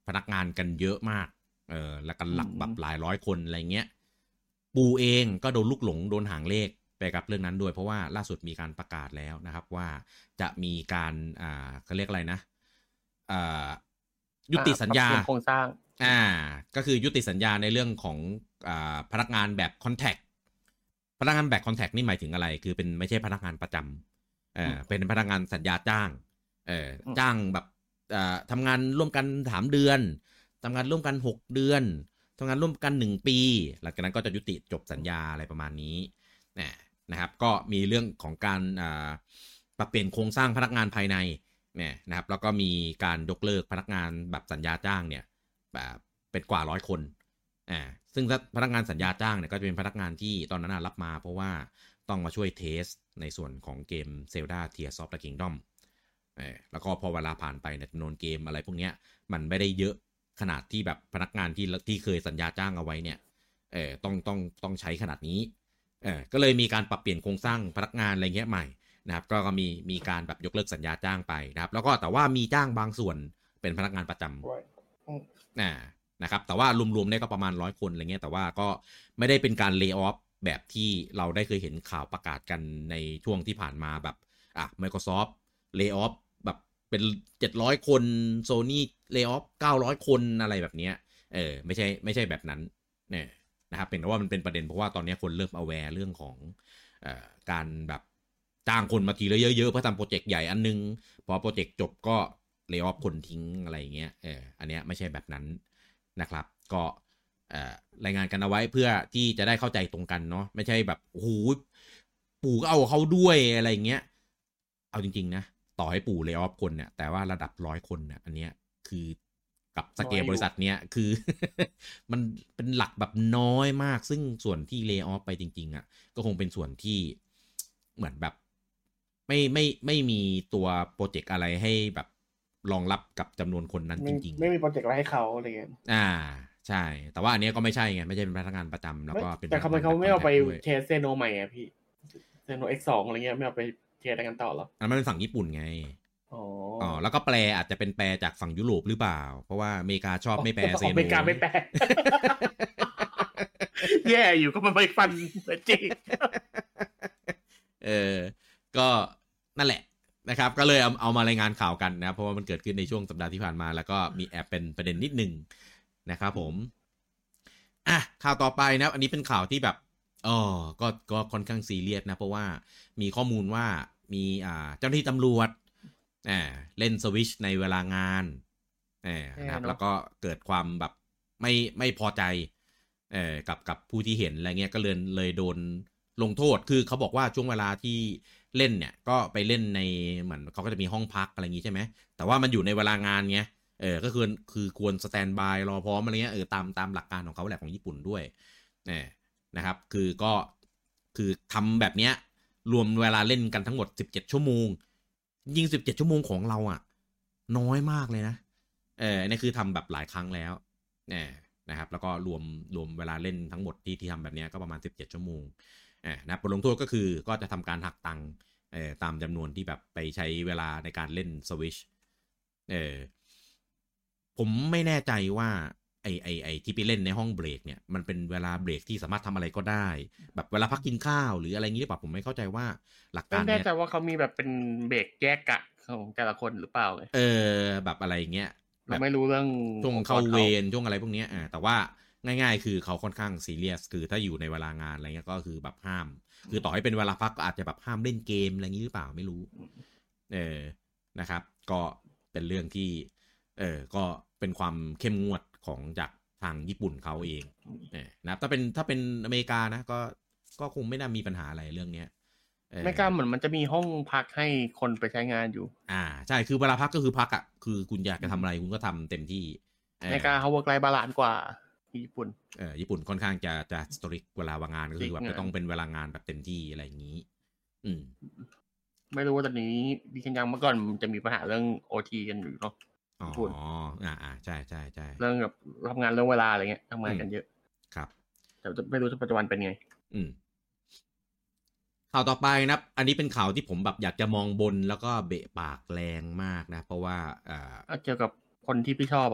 พนักงานกันเยอะมากเออแล้วกันหลักแบบหลายร้อยคนอะไรเงี้ยปูเองก็โดนลูกหลงโดนหางเลขไปกับเรื่องนั้นด้วยเพราะว่าล่าสุดมีการประกาศแล้วนะครับว่าจะมีการอ่าเขาเรียกอะไรนะอ่ายุติสัญญาโครงสร้างอ่าก็คือยุติสัญญาในเรื่องของอ่าพนักงานแบบคอนแทคพนักงานแบบคอนแทคนี่หมายถึงอะไรคือเป็นไม่ใช่พนักงานประจำเออเป็นพนักงานสัญญาจ้างเออจ้างแบบอ่าทำงานร่วมกันสามเดือนทำงานร่วมกันหกเดือนทำงานร่วมกันหนึ่งปีหลังจากนั้นก็จะยุติจบสัญญาอะไรประมาณนี้นะครับก็มีเรื่องของการปรับเปลี่ยนโครงสร้างพนักงานภายในเนี่ยนะครับแล้วก็มีการยกเลิกพนักงานแบบสัญญาจ้างเนี่ยแบบเป็นกว่าร้อยคนอ่าซึ่งถ้าพนักงานสัญญาจ้างเนี่ยก็จะเป็นพนักงานที่ตอนนั้นรับมาเพราะว่าต้องมาช่วยเทสในส่วนของเกม Zelda Tears of the Kingdom เออแล้วก็พอเวลาผ่านไปเนี่ยจำนวนเกมอะไรพวกเนี้ยมันไม่ได้เยอะขนาดที่แบบพนักงานที่ที่เคยสัญญาจ้างเอาไว้เนี่ยเออต้องต้องต้องใช้ขนาดนี้เออก็เลยมีการปรับเปลี่ยนโครงสร้างพนักงานอะไรเงี้ยใหม่นะครับก็มีมีการแบบยกเลิกสัญญาจ้างไปนะครับแล้วก็แต่ว่ามีจ้างบางส่วนเป็นพนักงานประจำนะนะครับแต่ว่ารวมๆได้ก็ประมาณร้อยคนอะไรเงี้ยแต่ว่าก็ไม่ได้เป็นการเลย์ออฟแบบที่เราได้เคยเห็นข่าวประกาศกันในช่วงที่ผ่านมาแบบอ่ะ Microsoft เลย์ออฟแบบเป็นเจ็ดร้อยคน Sony เลย์ออฟเก้าร้อยคนอะไรแบบเนี้ยเออไม่ใช่ไม่ใช่แบบนั้นเนี่ยนะครับเป็นเพราะว่ามันเป็นประเด็นเพราะว่าตอนนี้คนเริ่ม aware เรื่องของเอ่อการแบบจ้างคนมาทีละเยอะๆเพื่อทำโปรเจกต์ใหญ่อันนึงพอโปรเจกต์จบก็เลย์ออฟคนทิ้งอะไรอย่างเงี้ยเอออันเนี้ยไม่ใช่แบบนั้นนะครับก็รายงานกันเอาไว้เพื่อที่จะได้เข้าใจตรงกันเนาะไม่ใช่แบบโอ้โหปู่ก็เอาเขาด้วยอะไรอย่างเงี้ยเอาจริงๆนะต่อให้ปู่เลย์ออฟคนเนี่ยแต่ว่าระดับร้อยคนเนี่ยอันเนี้ยคือกับสเกลบริษัทเนี้ยคือ มันเป็นหลักแบบน้อยมากซึ่งส่วนที่เลย์ออฟไปจริงๆอ่ะก็คงเป็นส่วนที่เหมือนแบบไม่ไม่ไม่มีตัวโปรเจกต์อะไรให้แบบรองรับกับจำนวนคนนั้นจริงๆไม่มีโปรเจกต์อะไรให้เขาอะไรเงี้ยอ่าใช่แต่ว่าอันนี้ก็ไม่ใช่ไงไม่ใช่เป็นพนักงานประจำแล้วก็เป็นแต่เขาเขาไม่เอาไปเทสเซโนใหม่อ่ะพี่เซโน เอ็กซ์ สอง อะไรเงี้ยไม่เอาไปเทสกันต่อหรออันนั้นเป็นฝั่งญี่ปุ่นไงอ๋ออ๋อแล้วก็แปลอาจจะเป็นแปลจากฝั่งยุโรปหรือเปล่าเพราะว่าอเมริกาชอบไม่แปลเซโนอเมริกาไม่แปลแย่อยู่ก็มันไปฟันจริงเออก็นั่นแหละนะครับก็เลยเอาเอามารายงานข่าวกันนะเพราะว่ามันเกิดขึ้นในช่วงสัปดาห์ที่ผ่านมาแล้วก็มีแอบเป็นประเด็นนิดนึงนะครับผมอ่ะข่าวต่อไปนะอันนี้เป็นข่าวที่แบบอ๋อก็ก็ค่อนข้างซีเรียสนะเพราะว่ามีข้อมูลว่ามีอ่าเจ้าหน้าที่ตำรวจอ่าเล่นสวิชในเวลางานอ่านะครับแล้วก็เกิดความแบบไม่ไม่พอใจเอ่อกับกับผู้ที่เห็นอะไรเงี้ยก็เลยเลยโดนลงโทษคือเขาบอกว่าช่วงเวลาที่เล่นเนี่ยก็ไปเล่นในเหมือนเขาก็จะมีห้องพักอะไรอย่างงี้ใช่ไหมแต่ว่ามันอยู่ในเวลางานไงเออก็คือคือควรสแตนบายรอพร้อมอะไรเงี้ยเออตามตามหลักการของเขาแหละของญี่ปุ่นด้วยเนี่ยนะครับคือก็คือทำแบบเนี้ยรวมเวลาเล่นกันทั้งหมดสิบเจ็ดชั่วโมงยิงสิบเจ็ดชั่วโมงของเราอ่ะน้อยมากเลยนะเออนี่คือทำแบบหลายครั้งแล้วเนี่ยนะครับแล้วก็รวมรวมเวลาเล่นทั้งหมดที่ที่ทำแบบนี้ก็ประมาณสิบเจ็ดชั่วโมงนะบทลงโทษก็คือก็จะทำการหักตังค์ตามจำนวนที่แบบไปใช้เวลาในการเล่นสวิชเออผมไม่แน่ใจว่าไอไอไอที่ไปเล่นในห้องเบรกเนี่ยมันเป็นเวลาเบรกที่สามารถทำอะไรก็ได้แบบเวลาพักกินข้าวหรืออะไรอย่างนี้หรือเปล่าผมไม่เข้าใจว่าหลักการไม่แน่ใจว่าเขามีแบบเป็นเบรกแยกกะของแต่ละคนหรือเปล่าเลยเออแบบอะไรเงี้ยเราไม่รู้เรื่องช่วงเข้าเวรช่วงอะไรพวกนี้อ่าแต่ว่าง่ายๆคือเขาค่อนข้างซีเรียสคือถ้าอยู่ในเวลางานอะไรเงี้ยก็คือแบบห้ามคือต่อให้เป็นเวลาพักก็อาจจะแบบห้ามเล่นเกมอะไรอย่างนี้หรือเปล่าไม่รู้เออนะครับก็เป็นเรื่องที่เออก็เป็นความเข้มงวดของจากทางญี่ปุ่นเขาเองนะถ้าเป็นถ้าเป็นอเมริกานะก็ก็คงไม่น่ามีปัญหาอะไรเรื่องเนี้ยไม่กล้าเหมือนมันจะมีห้องพักให้คนไปใช้งานอยู่อ่าใช่คือเวลาพักก็คือพักอ่ะคือคุณอยากจะทำอะไรคุณก็ทำเต็มที่ไม่กล้าเขาเวิร์กไลฟ์บาลานซ์กว่าญี่ปุ่นเออญี่ปุ่นค่อนข้างจะจะสตริกเวลาวางงานก็คือแบบจะต้องเป็นเวลางานแบบเต็มที่อะไรอย่างนี้อืมไม่รู้ว่าตอนนี้ดิฉันยังเมื่อก่อนจะมีปัญหาเรื่อง โอ ที กันอยู่เนาะอ๋ออ่าอ่าใช่ใช่ใช่เรื่องแบบทำงานเรื่องเวลาอะไรเงี้ยทำงานกันเยอะครับแต่ไม่รู้ปัจจุบันเป็นไงอืมข่าวต่อไปนะอันนี้เป็นข่าวที่ผมแบบอยากจะมองบนแล้วก็เบะปากแรงมากนะเพราะว่าอ่าเกี่ยวกับคนที่พี่ชอบเหรอ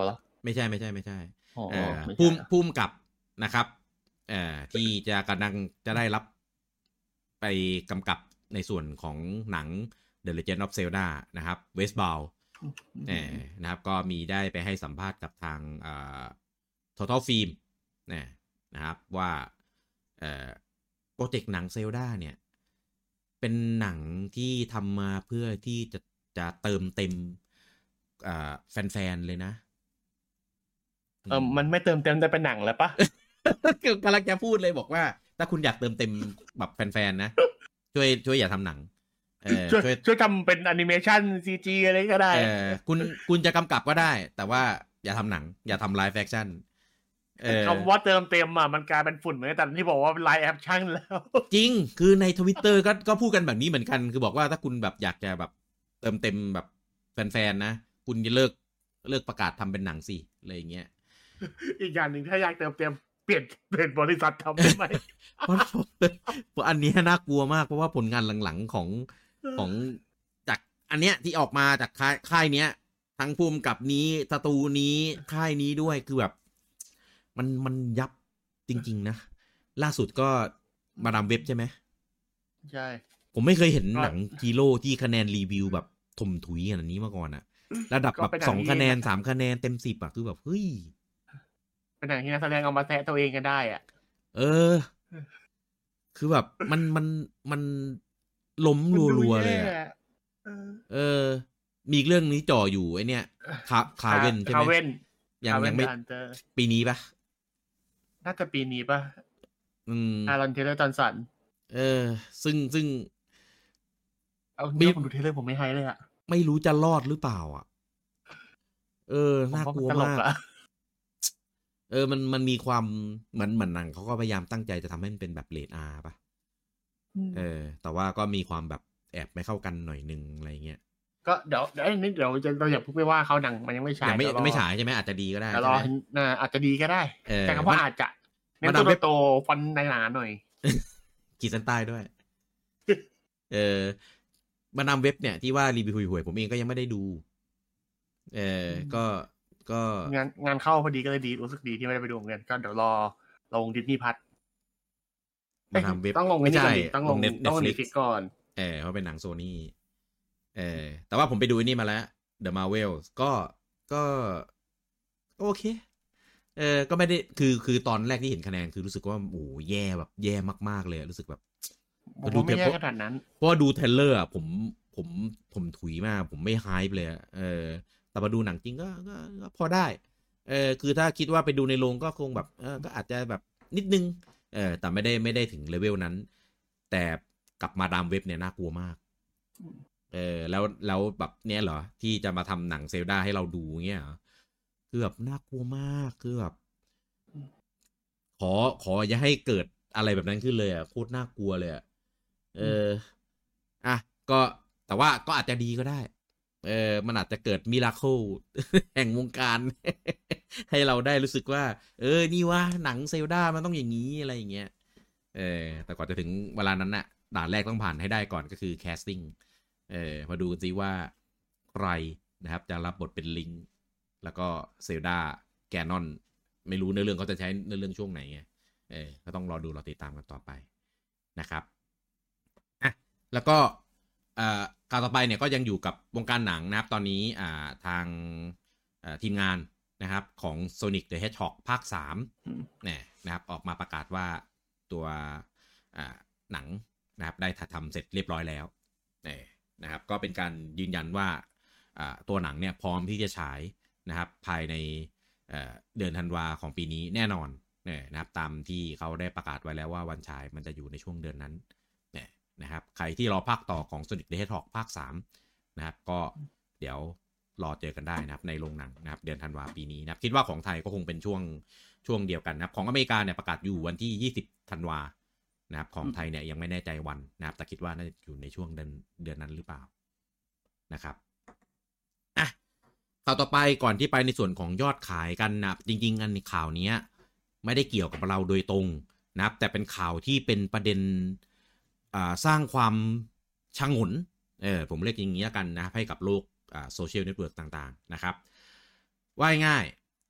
ไม่ใช่ไม่ใช่ไม่ใช่อ๋อเอ่อพุ่มพุ่มกับนะครับเอ่อที่จะกำลังจะได้รับไปกำกับในส่วนของหนัง The Legend of Zelda นะครับ Westbound เอ่อนะครับก็มีได้ไปให้สัมภาษณ์กับทางเอ่อ Total Film นะนะครับว่าเอ่อโปรเจกต์หนัง Zelda เนี่ยเป็นหนังที่ทำมาเพื่อที่จะจะเติมเต็มอ่าแฟนๆเลยนะเออมันไม่เติมเต็มแต่เป็นหนังแล้วปะกำลังจะพูดเลยบอกว่าถ้าคุณอยากเติมเต็มแบบแฟนๆนะช่วยช่วยอย่าทำหนังเออช่วยช่วยทำเป็นแอนิเมชันซีจีอะไรก็ได้เออคุณคุณจะกำกับก็ได้แต่ว่าอย่าทำหนังอย่าทำไลฟ์แอคชั่นคำว่าเติมเต็มอ่ะมันกลายเป็นฝุ่นเหมือนกันที่บอกว่าไลฟ์แอคชั่นแล้วจริงคือใน Twitter ก็ก็พูดกันแบบนี้เหมือนกันคือบอกว่าถ้าคุณแบบอยากจะแบบเติมเต็มแบบแฟนๆนะคุณจะเลิกเลิกประกาศทำเป็นหนังสิอะไรอย่างเงี้ยอีกอย่างหนึ่งถ้าอยากเติมเต็มเปลี่ยนเปลี่ยนบริษัททำได้ไหมเพราะเพราะอันนี้น่ากลัวมากเพราะว่าผลงานหลังๆของของจากอันเนี้ยที่ออกมาจากค่ายค่ายเนี้ยทั้งภูมิกับนี้สตูนี้ค่ายนี้ด้วยคือแบบมันมันยับจริงๆนะล่าสุดก็มาดามเว็บใช่ไหมใช่ผมไม่เคยเห็นหนังฮีโร่ที่คะแนนรีวิวแบบถมถุยขนาดนี้มาก่อนอะระดับแบบสองคะแนนสามคะแนนเต็มสิบอะคือแบบเฮ้ยเป็นหนังที่นักแสดงเอามาแซะตัวเองกันได้อ่ะเออคือแบบมันมันมันล้มรัวๆเลยอ่ะเออมีเรื่องนี้จ่ออยู่ไอเนี้ยคาคาเว่นใช่ไหมยังยังไม่ปีนี้ปะน่าจะปีนี้ปะอืมอารอนเทเลอร์จอห์นสันเออซึ่งซึ่งเอาเรื่องผมดูเทเลอร์ผมไม่ไฮเลยอ่ะไม่รู้จะรอดหรือเปล่าอ่ะเออน่ากลัวมากเออมันมันมีความเหมือนเหมือนหนังเขาก็พยายามตั้งใจจะทำให้มันเป็นแบบเรทอาร์ป่ะเออแต่ว่าก็มีความแบบแอบไม่เข้ากันหน่อยนึงอะไรเงี้ยก็เดี๋ยวเดี๋ยวนิดเดี๋ยวจะเราอย่าพูดไปว่าเขาหนังมันยังไม่ฉายยังไม่ไม่ฉายใช่ไหมอาจจะดีก็ได้แต่รอน่าอาจจะดีก็ได้แต่คำว่าอาจจะเน้นตัวโตฟันในหนาหน่อยขีดเส้นใต้ด้วยเออมานำเว็บเนี่ยที่ว่ารีวิวห่วยๆผมเองก็ยังไม่ได้ดูเออก็ก็งานงานเข้าพอดีก็เลยดีรู้สึกดีที่ไม่ได้ไปดูเหมือนกันก็เดี๋ยวรอลงดิสนีย์พัทมาทำเว็บต้องลงไม่ใช่ต้องลงต้องลง Netflix ก่อนเออเพราะเป็นหนังโซนี่เออแต่ว่าผมไปดูนี่มาแล้ว The Marvels ก็ก็โอเคเออก็ไม่ได้คือคือตอนแรกที่เห็นคะแนนคือรู้สึกว่าโอ้แย่แบบแย่มากๆเลยรู้สึกแบบดูไม่แย่ขนาดนั้นเพราะว่าดูเทรลเลอร์อ่ะผมผมผมถุยมากผมไม่ไฮป์เลยเออแต่มาดูหนังจริงก็ก็พอได้เออคือถ้าคิดว่าไปดูในโรงก็คงแบบเออก็อาจจะแบบนิดนึงเออแต่ไม่ได้ไม่ได้ถึงเลเวลนั้นแต่กลับมาดามเว็บเนี่ยน่ากลัวมากเออแล้วแล้วแบบเนี้ยเหรอที่จะมาทำหนังเซลดาให้เราดูเงี้ยเหรอคือแบบน่ากลัวมากคือแบบขอขออย่าให้เกิดอะไรแบบนั้นขึ้นเลยอ่ะโคตรน่ากลัวเลยอ่ะเอออ่ะก็แต่ว่าก็อาจจะดีก็ได้เออมันอาจจะเกิดมิราเคิลแห่งวงการ ให้เราได้รู้สึกว่าเออนี่ว่าหนังเซลดามันต้องอย่างนี้อะไรอย่างเงี้ยเออแต่ก่อนจะถึงเวลานั้นน่ะด่านแรกต้องผ่านให้ได้ก่อนก็คือแคสติ้งเออมาดูซิว่าใครนะครับจะรับบทเป็นลิงแล้วก็เซลดาแกนอนไม่รู้เนื้อเรื่องเขาจะใช้เนื้อเรื่องช่วงไหนไงเออก็ต้องรอดูรอติดตามกันต่อไปนะครับอ่ะแล้วก็อ่าข่าวต่อไปเนี่ยก็ยังอยู่กับวงการหนังนะครับตอนนี้อ่าทางทีมงานนะครับของ Sonic the Hedgehog ภาคสามเนี่ยนะครับออกมาประกาศว่าตัวหนังนะครับได้ถ่ายทำเสร็จเรียบร้อยแล้วเนี่ยนะครับก็เป็นการยืนยันว่าตัวหนังเนี่ยพร้อมที่จะฉายนะครับภายในเดือนธันวาของปีนี้แน่นอนเนี่ยนะครับตามที่เขาได้ประกาศไว้แล้วว่าวันฉายมันจะอยู่ในช่วงเดือนนั้นเนี่ยนะครับใครที่รอภาคต่อของ Sonic the Hedgehog ภาคสามนะครับก็เดี๋ยวรอเจอกันได้นะครับในโรงหนังนะครับเดือนธันวาปีนี้นะครับคิดว่าของไทยก็คงเป็นช่วงช่วงเดียวกันนะครับของอเมริกาเนี่ยประกาศอยู่วันที่ยี่สิบธันวานะครับของไทยเนี่ยยังไม่แน่ใจวันนะครับแต่คิดว่าน่าจะอยู่ในช่วงเดือนเดือนนั้นหรือเปล่านะครับอ่ะข่าวต่อไปก่อนที่ไปในส่วนของยอดขายกันนะจริงๆอันข่าวนี้ไม่ได้เกี่ยวกับเราโดยตรงนะครับแต่เป็นข่าวที่เป็นประเด็นอ่าสร้างความชงนเออผมเรียกอย่างนี้กันนะให้กับโลกโซเชียลเน็ตเวิร์กต่างๆนะครับว่าง่าย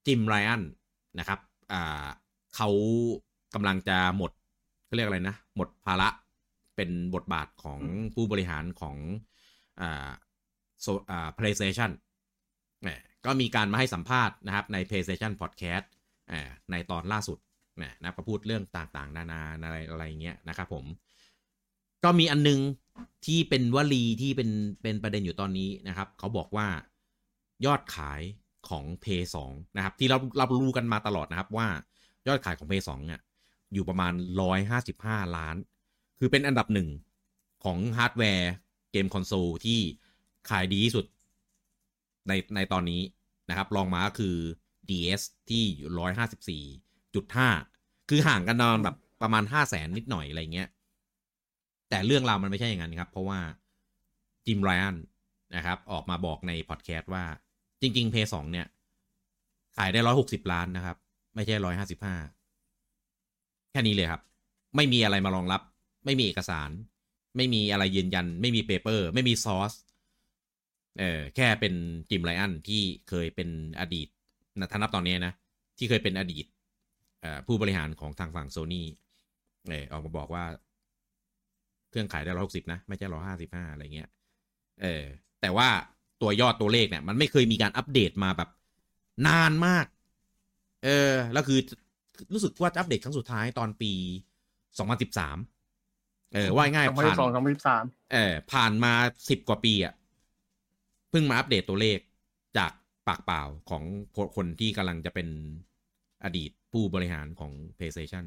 จิมไรอันนะครับอ่าเขากำลังจะหมดเขาเรียกอะไรนะหมดภาระเป็นบทบาทของผู้บริหารของอ่าโซอ่า PlayStation เนี่ยก็มีการมาให้สัมภาษณ์นะครับใน PlayStation Podcast อ่าในตอนล่าสุดเนี่ยนะก็พูดเรื่องต่างๆนานาอะไรอะไรเงี้ยนะครับผมก็มีอันนึงที่เป็นวลีที่เป็นเป็นประเด็นอยู่ตอนนี้นะครับเขาบอกว่ายอดขายของ พี เอ สอง นะครับที่เราเรารู้กันมาตลอดนะครับว่ายอดขายของ พี เอ สอง เนี่ยอยู่ประมาณหนึ่งร้อยห้าสิบห้าล้านคือเป็นอันดับหนึ่งของฮาร์ดแวร์เกมคอนโซลที่ขายดีที่สุดในในตอนนี้นะครับรองมาก็คือ ดี เอส ที่อยู่หนึ่งร้อยห้าสิบสี่จุดห้า คือห่างกันนอนแบบประมาณ ห้าแสน นิดหน่อยอะไรเงี้ยแต่เรื่องราวมันไม่ใช่อย่างนั้นครับเพราะว่าจิมไรอันนะครับออกมาบอกในพอดแคสต์ว่าจริงๆ พี เอ สอง เนี่ยขายได้หนึ่งร้อยหกสิบล้านนะครับไม่ใช่หนึ่งร้อยห้าสิบห้าแค่นี้เลยครับไม่มีอะไรมารองรับไม่มีเอกสารไม่มีอะไรยืนยันไม่มีเปเปอร์ไม่มีซอสเออแค่เป็นจิมไรอันที่เคยเป็นอดีตนะถ้านับตอนนี้นะที่เคยเป็นอดีตผู้บริหารของทางฝั่ง Sony เออออกมาบอกว่าเครื่องขายได้หนึ่งร้อยหกสิบนะไม่ใช่หนึ่งร้อยห้าสิบห้าอะไรเงี้ยเออแต่ว่าตัวยอดตัวเลขเนี่ยมันไม่เคยมีการอัปเดตมาแบบนานมากเออแล้วคือรู้สึกว่าจะอัปเดตครั้งสุดท้ายตอนปีสองพันสิบสามเออว่าง่ายผ่านสองพันสิบสามเออผ่านมาสิบกว่าปีอ่ะเพิ่งมาอัปเดตตัวเลขจากปากเปล่าของคนที่กำลังจะเป็นอดีตผู้บริหารของ PlayStation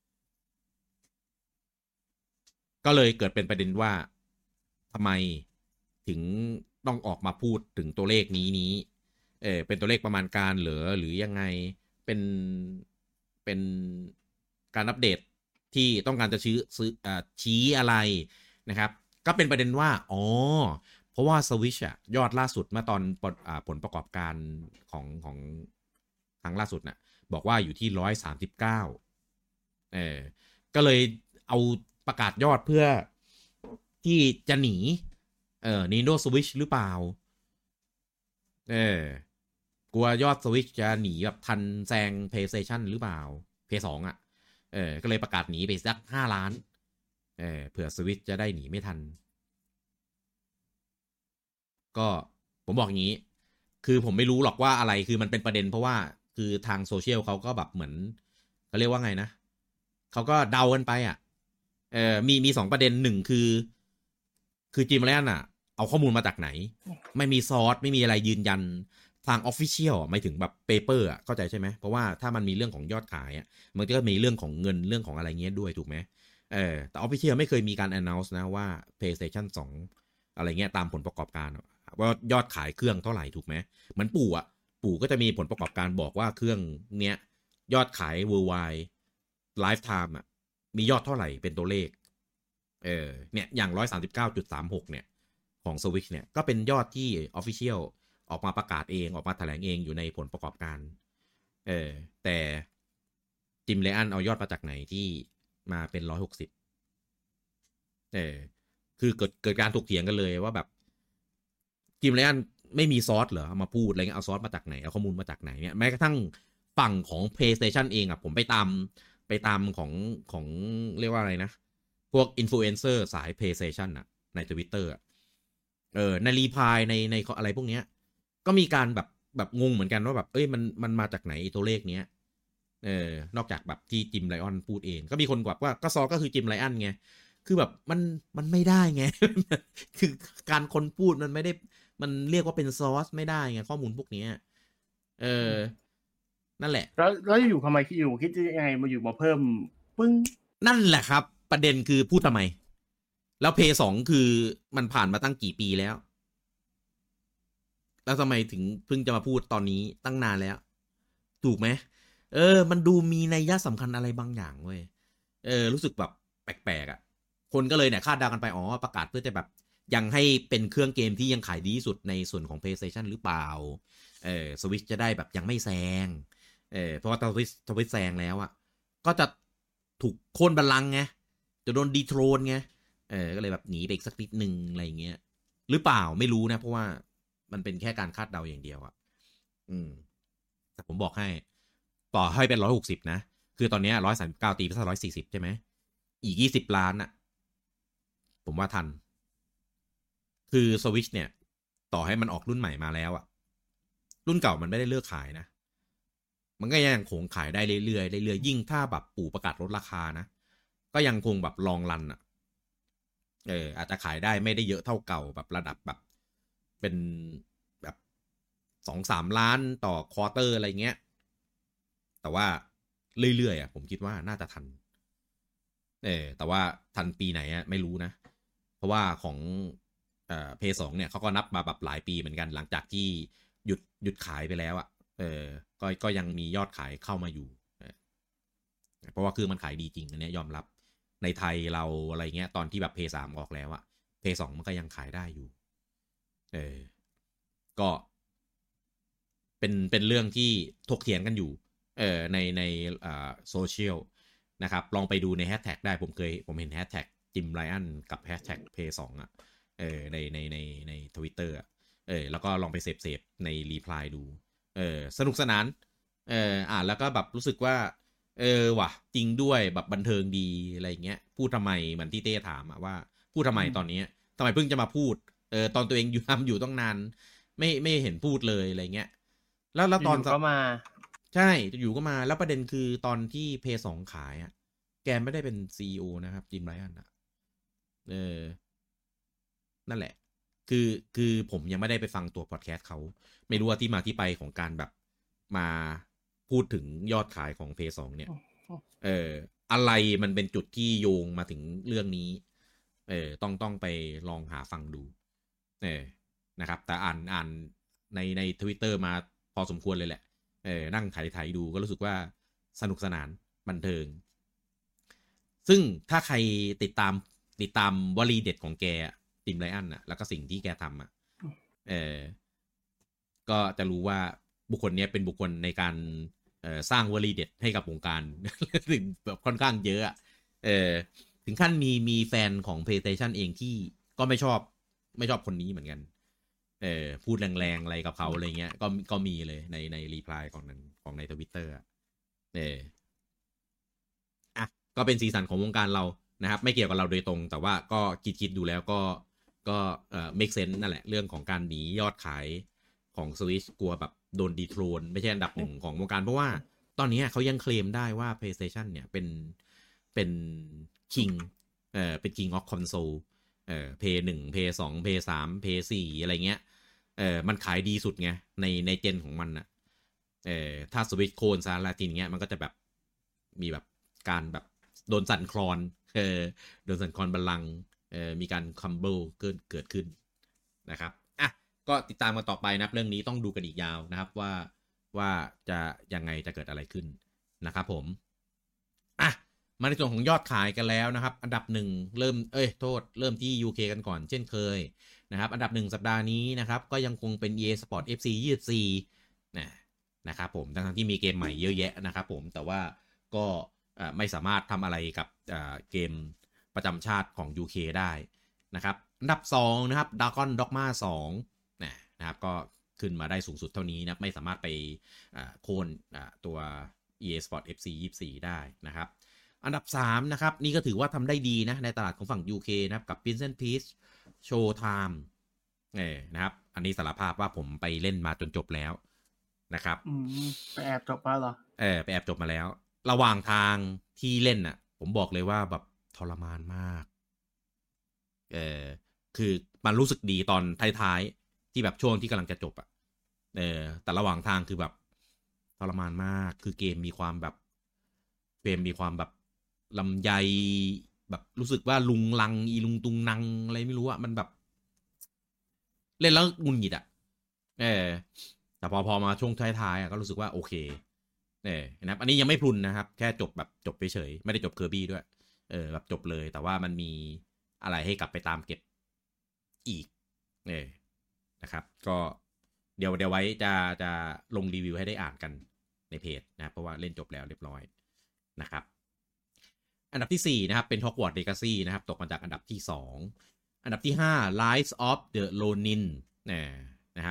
ก็เลยเกิดเป็นประเด็นว่าทำไมถึงต้องออกมาพูดถึงตัวเลขนี้นี้เออเป็นตัวเลขประมาณการเหรอหรือยังไงเป็นเป็นการอัปเดตที่ต้องการจะชี้ซื้ออ่าชี้อะไรนะครับก็เป็นประเด็นว่าอ๋อเพราะว่า Switch อ่ะยอดล่าสุดเมื่อตอนอ่าผลประกอบการของของครั้งล่าสุดน่ะบอกว่าอยู่ที่หนึ่งร้อยสามสิบเก้าเออก็เลยเอาประกาศยอดเพื่อที่จะหนีเออ Nintendo Switch หรือเปล่าเออกลัวยอด Switch จะหนีแบบทันแซง PlayStation หรือเปล่า พี สอง อ่ะเออก็เลยประกาศหนีไปสักห้าล้านเออเผื่อ Switch จะได้หนีไม่ทันก็ผมบอกอย่างนี้คือผมไม่รู้หรอกว่าอะไรคือมันเป็นประเด็นเพราะว่าคือทางโซเชียลเขาก็แบบเหมือนเขาเรียกว่าไงนะเขาก็เดากันไปอ่ะเออมีมีสองประเด็นหนึ่งคือคือจิมแลนอ่ะเอาข้อมูลมาจากไหนไม่มีซอสไม่มีอะไรยืนยันทางออฟฟิเชียลไม่ถึงแบบเปเปอร์อ่ะเข้าใจใช่ไหมเพราะว่าถ้ามันมีเรื่องของยอดขายอ่ะมันก็มีเรื่องของเงินเรื่องของอะไรเงี้ยด้วยถูกไหมเออแต่ออฟฟิเชียลไม่เคยมีการ announce นะว่า PlayStation สองอะไรเงี้ยตามผลประกอบการว่ายอดขายเครื่องเท่าไหร่ถูกไหมเหมือนปู่อ่ะปู่ก็จะมีผลประกอบการบอกว่าเครื่องเนี้ยยอดขาย worldwide lifetime อ่ะมียอดเท่าไหร่เป็นตัวเลขเออเนี่ยอย่าง หนึ่งร้อยสามสิบเก้าจุดสามหก เนี่ยของ Switch เนี่ยก็เป็นยอดที่ Official ออกมาประกาศเองออกมาแถลงเองอยู่ในผลประกอบการเออแต่จิมเลอันเอายอดมาจากไหนที่มาเป็นหนึ่งร้อยหกสิบเออคือเกิดเกิดการถกเถียงกันเลยว่าแบบจิมเลอันไม่มีซอสเหรอเอามาพูดอะไรเงี้ยเอาซอสมาจากไหนเอาข้อมูลมาจากไหนเนี่ยแม้กระทั่งฝั่งของ PlayStation เองอ่ะผมไปตามไปตามของของเรียกว่าอะไรนะพวกอินฟลูเอนเซอร์สาย PlayStation อ่ะใน Twitter อ่ะเออในรีพลายในในอะไรพวกเนี้ยก็มีการแบบแบบงงเหมือนกันว่าแบบเอ้ยมันมันมาจากไหนตัวเลขเนี้ยเออนอกจากแบบที่จิมไลออนพูดเองก็มีคนบอกว่าก็ซอก็คือจิมไลออนไงคือแบบมันมันไม่ได้ไง คือการคนพูดมันไม่ได้มันเรียกว่าเป็นซอสไม่ได้ไงข้อมูลพวกนี้เออนั่นแหละแล้วแล้วอยู่ทำไมคิดอยู่คิดยังไงมาอยู่มาเพิ่มปึ้งนั่นแหละครับประเด็นคือพูดทำไมแล้วเพย์สองคือมันผ่านมาตั้งกี่ปีแล้วแล้วทำไมถึงเพิ่งจะมาพูดตอนนี้ตั้งนานแล้วถูกไหมเออมันดูมีนัยยะสำคัญอะไรบางอย่างเว้ยเออรู้สึกแบบแปลกๆอ่ะคนก็เลยเนี่ยคาดเดากันไปอ๋อประกาศเพื่อจะแบบยังให้เป็นเครื่องเกมที่ยังขายดีที่สุดในส่วนของ PlayStation หรือเปล่าเออ Switch จะได้แบบยังไม่แซงเออเพราะว่าถ้า Switch ถ้า Switch แซงแล้วอ่ะก็จะถูกโค่นบัลลังก์ไงจะโดนดีโทรนไงเออก็เลยแบบหนีไปอีกสักนิดนึงอะไรเงี้ยหรือเปล่าไม่รู้นะเพราะว่ามันเป็นแค่การคาดเดาอย่างเดียวอ่ะอืมแต่ผมบอกให้ต่อให้เป็นหนึ่งร้อยหกสิบนะคือตอนนี้หนึ่งร้อยสามสิบเก้าตีไปสักหนึ่งร้อยสี่สิบใช่ไหมอีกยี่สิบล้านอ่ะผมว่าทันคือ Switch เนี่ยต่อให้มันออกรุ่นใหม่มาแล้วอ่ะรุ่นเก่ามันไม่ได้เลิกขายนะมันก็ยังคงขายได้เรื่อยๆเรื่อยๆยิ่งถ้าแบบปู่ประกาศลดราคานะก็ยังคงแบบลองรันอ่ะเอออาจจะขายได้ไม่ได้เยอะเท่าเก่าแบบระดับแบบเป็นแบบสองสามล้านต่อควอเตอร์อะไรเงี้ยแต่ว่าเรื่อยๆอ่ะผมคิดว่าน่าจะทันเออแต่ว่าทันปีไหนอ่ะไม่รู้นะเพราะว่าของเอ่อเพย์สองเนี่ยเขาก็นับมาแบบหลายปีเหมือนกันหลังจากที่หยุดหยุดขายไปแล้วอ่ะเออก็ก็ยังมียอดขายเข้ามาอยู่เพราะว่าคือมันขายดีจริงอันนี้ยอมรับในไทยเราอะไรเงี้ยตอนที่แบบเพย์สามออกแล้วอะเพย์สองมันก็ยังขายได้อยู่เออก็เป็นเป็นเรื่องที่ถกเถียงกันอยู่เออในในอ่าโซเชียลนะครับลองไปดูในแฮชแท็กได้ผมเคยผมเห็นแฮชแท็กจิมไรอันกับแฮชแท็กเพย์สองอะเออในในในในทวิตเตอร์เออแล้วก็ลองไปเสพเสพในรีプライดูเออสนุกสนานเอออ่านแล้วก็แบบรู้สึกว่าเออว่ะจริงด้วยแบบบันเทิงดีอะไรเงี้ยพูดทำไมเหมือนที่เต้ถามอะว่าพูดทำไมตอนนี้ทำไมเพิ่งจะมาพูดเออตอนตัวเองอยู่ทำอยู่ต้องนานไม่ไม่เห็นพูดเลยอะไรเงี้ยแล้วแล้วตอนก็มาใช่อยู่ก็มาแล้วประเด็นคือตอนที่เพย์สองขายอะแกไม่ได้เป็น ซี อี โอ นะครับจิมไรอันอะเออนั่นแหละคือคือผมยังไม่ได้ไปฟังตัวพอดแคสต์เขาไม่รู้ว่าที่มาที่ไปของการแบบมาพูดถึงยอดขายของเพย์สองเนี่ยเอออะไรมันเป็นจุดที่โยงมาถึงเรื่องนี้เออต้องต้องไปลองหาฟังดูเออนะครับแต่อ่านอ่านในใน Twitter มาพอสมควรเลยแหละเออนั่งถ่ายถ่ายดูก็รู้สึกว่าสนุกสนานบันเทิงซึ่งถ้าใครติดตามติดตามวลีเด็ดของแกติมไลอันน่ะแล้วก็สิ่งที่แกทำอ่ะเออก็จะรู้ว่าบุคคลนี้เป็นบุคคลในการเอ่อสร้างวลีเด็ดให้กับวงการ ถึงแบบค่อนข้างเยอะอ่ะเออถึงขั้นมีมีแฟนของ PlayStation เองที่ก็ไม่ชอบไม่ชอบคนนี้เหมือนกันเออพูดแรงๆอะไรกับเขาอะไรเงี้ยก็ก็มีเลยในในรีプライของนั้นของใน Twitter อ่ะเอออ่ะก็เป็นสีสันของวงการเรานะครับไม่เกี่ยวกับเราโดยตรงแต่ว่าก็คิดๆดูแล้วก็ก็เอ่อ make sense นั่นแหละเรื่องของการหนียอดขายของ Switch กลัวแบบโดนดีโทรนไม่ใช่อันดับหนึ่งของวงการเพราะว่าตอนนี้เขายังเคลมได้ว่า PlayStation เนี่ยเป็นเป็น King เอ่อเป็น King of Console เอ่อ พี หนึ่ง พี สอง พี สาม พี สี่อะไรเงี้ยเออมันขายดีสุดไงในในเจนของมันนะเออถ้า Switch โคนซาลาตินเงี้ยมันก็จะแบบมีแบบการแบบโดนสั่นคลอนเออโดนสั่นคลอนบัลลังก์เออมีการคัมเบิลเกิดเกิดขึ้นนะครับอ่ะก็ติดตามกันต่อไปนะเรื่องนี้ต้องดูกันอีกยาวนะครับว่าว่าจะยังไงจะเกิดอะไรขึ้นนะครับผมอ่ะมาในส่วนของยอดขายกันแล้วนะครับอันดับหนึ่งเริ่มเอ้ยโทษเริ่มที่ ยู เค กันก่อนเช่นเคยนะครับอันดับหนึ่งสัปดาห์นี้นะครับก็ยังคงเป็น อี เอ Sport เอฟ ซี ยี่สิบสี่นะนะครับผมทั้งที่มีเกมใหม่เยอะแยะนะครับผมแต่ว่าก็ไม่สามารถทำอะไรกับเกมประจำชาติของ ยู เค ได้นะครับอันดับสองนะครับ Dragon Dogma สองนะครับก็ขึ้นมาได้สูงสุดเท่านี้นะไม่สามารถไปโค่นตัว อี เอ Sport เอฟ ซี ยี่สิบสี่ได้นะครับอันดับสามนะครับนี่ก็ถือว่าทำได้ดีนะในตลาดของฝั่ง ยู เค นะครับกับ Princess Peach Showtime เนี่ยนะครับอันนี้สารภาพว่าผมไปเล่นมาจนจบแล้วนะครับอืมไปแอบจบมาเหรอเออไปแอบจบมาแล้วระหว่างทางที่เล่นน่ะผมบอกเลยว่าแบบทรมานมากเออคือมันรู้สึกดีตอนท้ายๆที่แบบช่วงที่กำลังจะจบอ่ะเออแต่ระหว่างทางคือแบบทรมานมากคือเกมมีความแบบเกมมีความแบบลำไยแบบรู้สึกว่าลุงลังอีลุงตุงนังอะไรไม่รู้อ่ะมันแบบเล่นแล้วงุนหงิดอ่ะเออแต่พอพอมาช่วงท้ายๆอ่ะก็รู้สึกว่าโอเคเออนะครับอันนี้ยังไม่พลุนนะครับแค่จบแบบจบไปเฉยไม่ได้จบเคอร์บี้ด้วยเออแบบจบเลยแต่ว่ามันมีอะไรให้กลับไปตามเก็บอีกเออนะครับก็เดี๋ยวเดี๋ยวไว้จะจะลงรีวิวให้ได้อ่านกันในเพจนะครับเพราะว่าเล่นจบแล้วเรียบร้อยนะครับอันดับที่สี่นะครับเป็น Hogwarts Legacy นะครับตกมาจากอันดับที่สองอันดับที่ห้า Rise of the Ronin นะครับ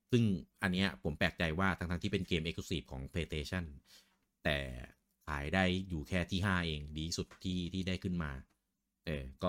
ซึ่งอันเนี้ยผมแปลกใจว่าทั้งๆที่เป็นเกม Exclusive ของ PlayStation แต่ขายได้อยู่แค่ที่ห้าเองดีสุดที่ที่ได้ขึ้นมาเออก็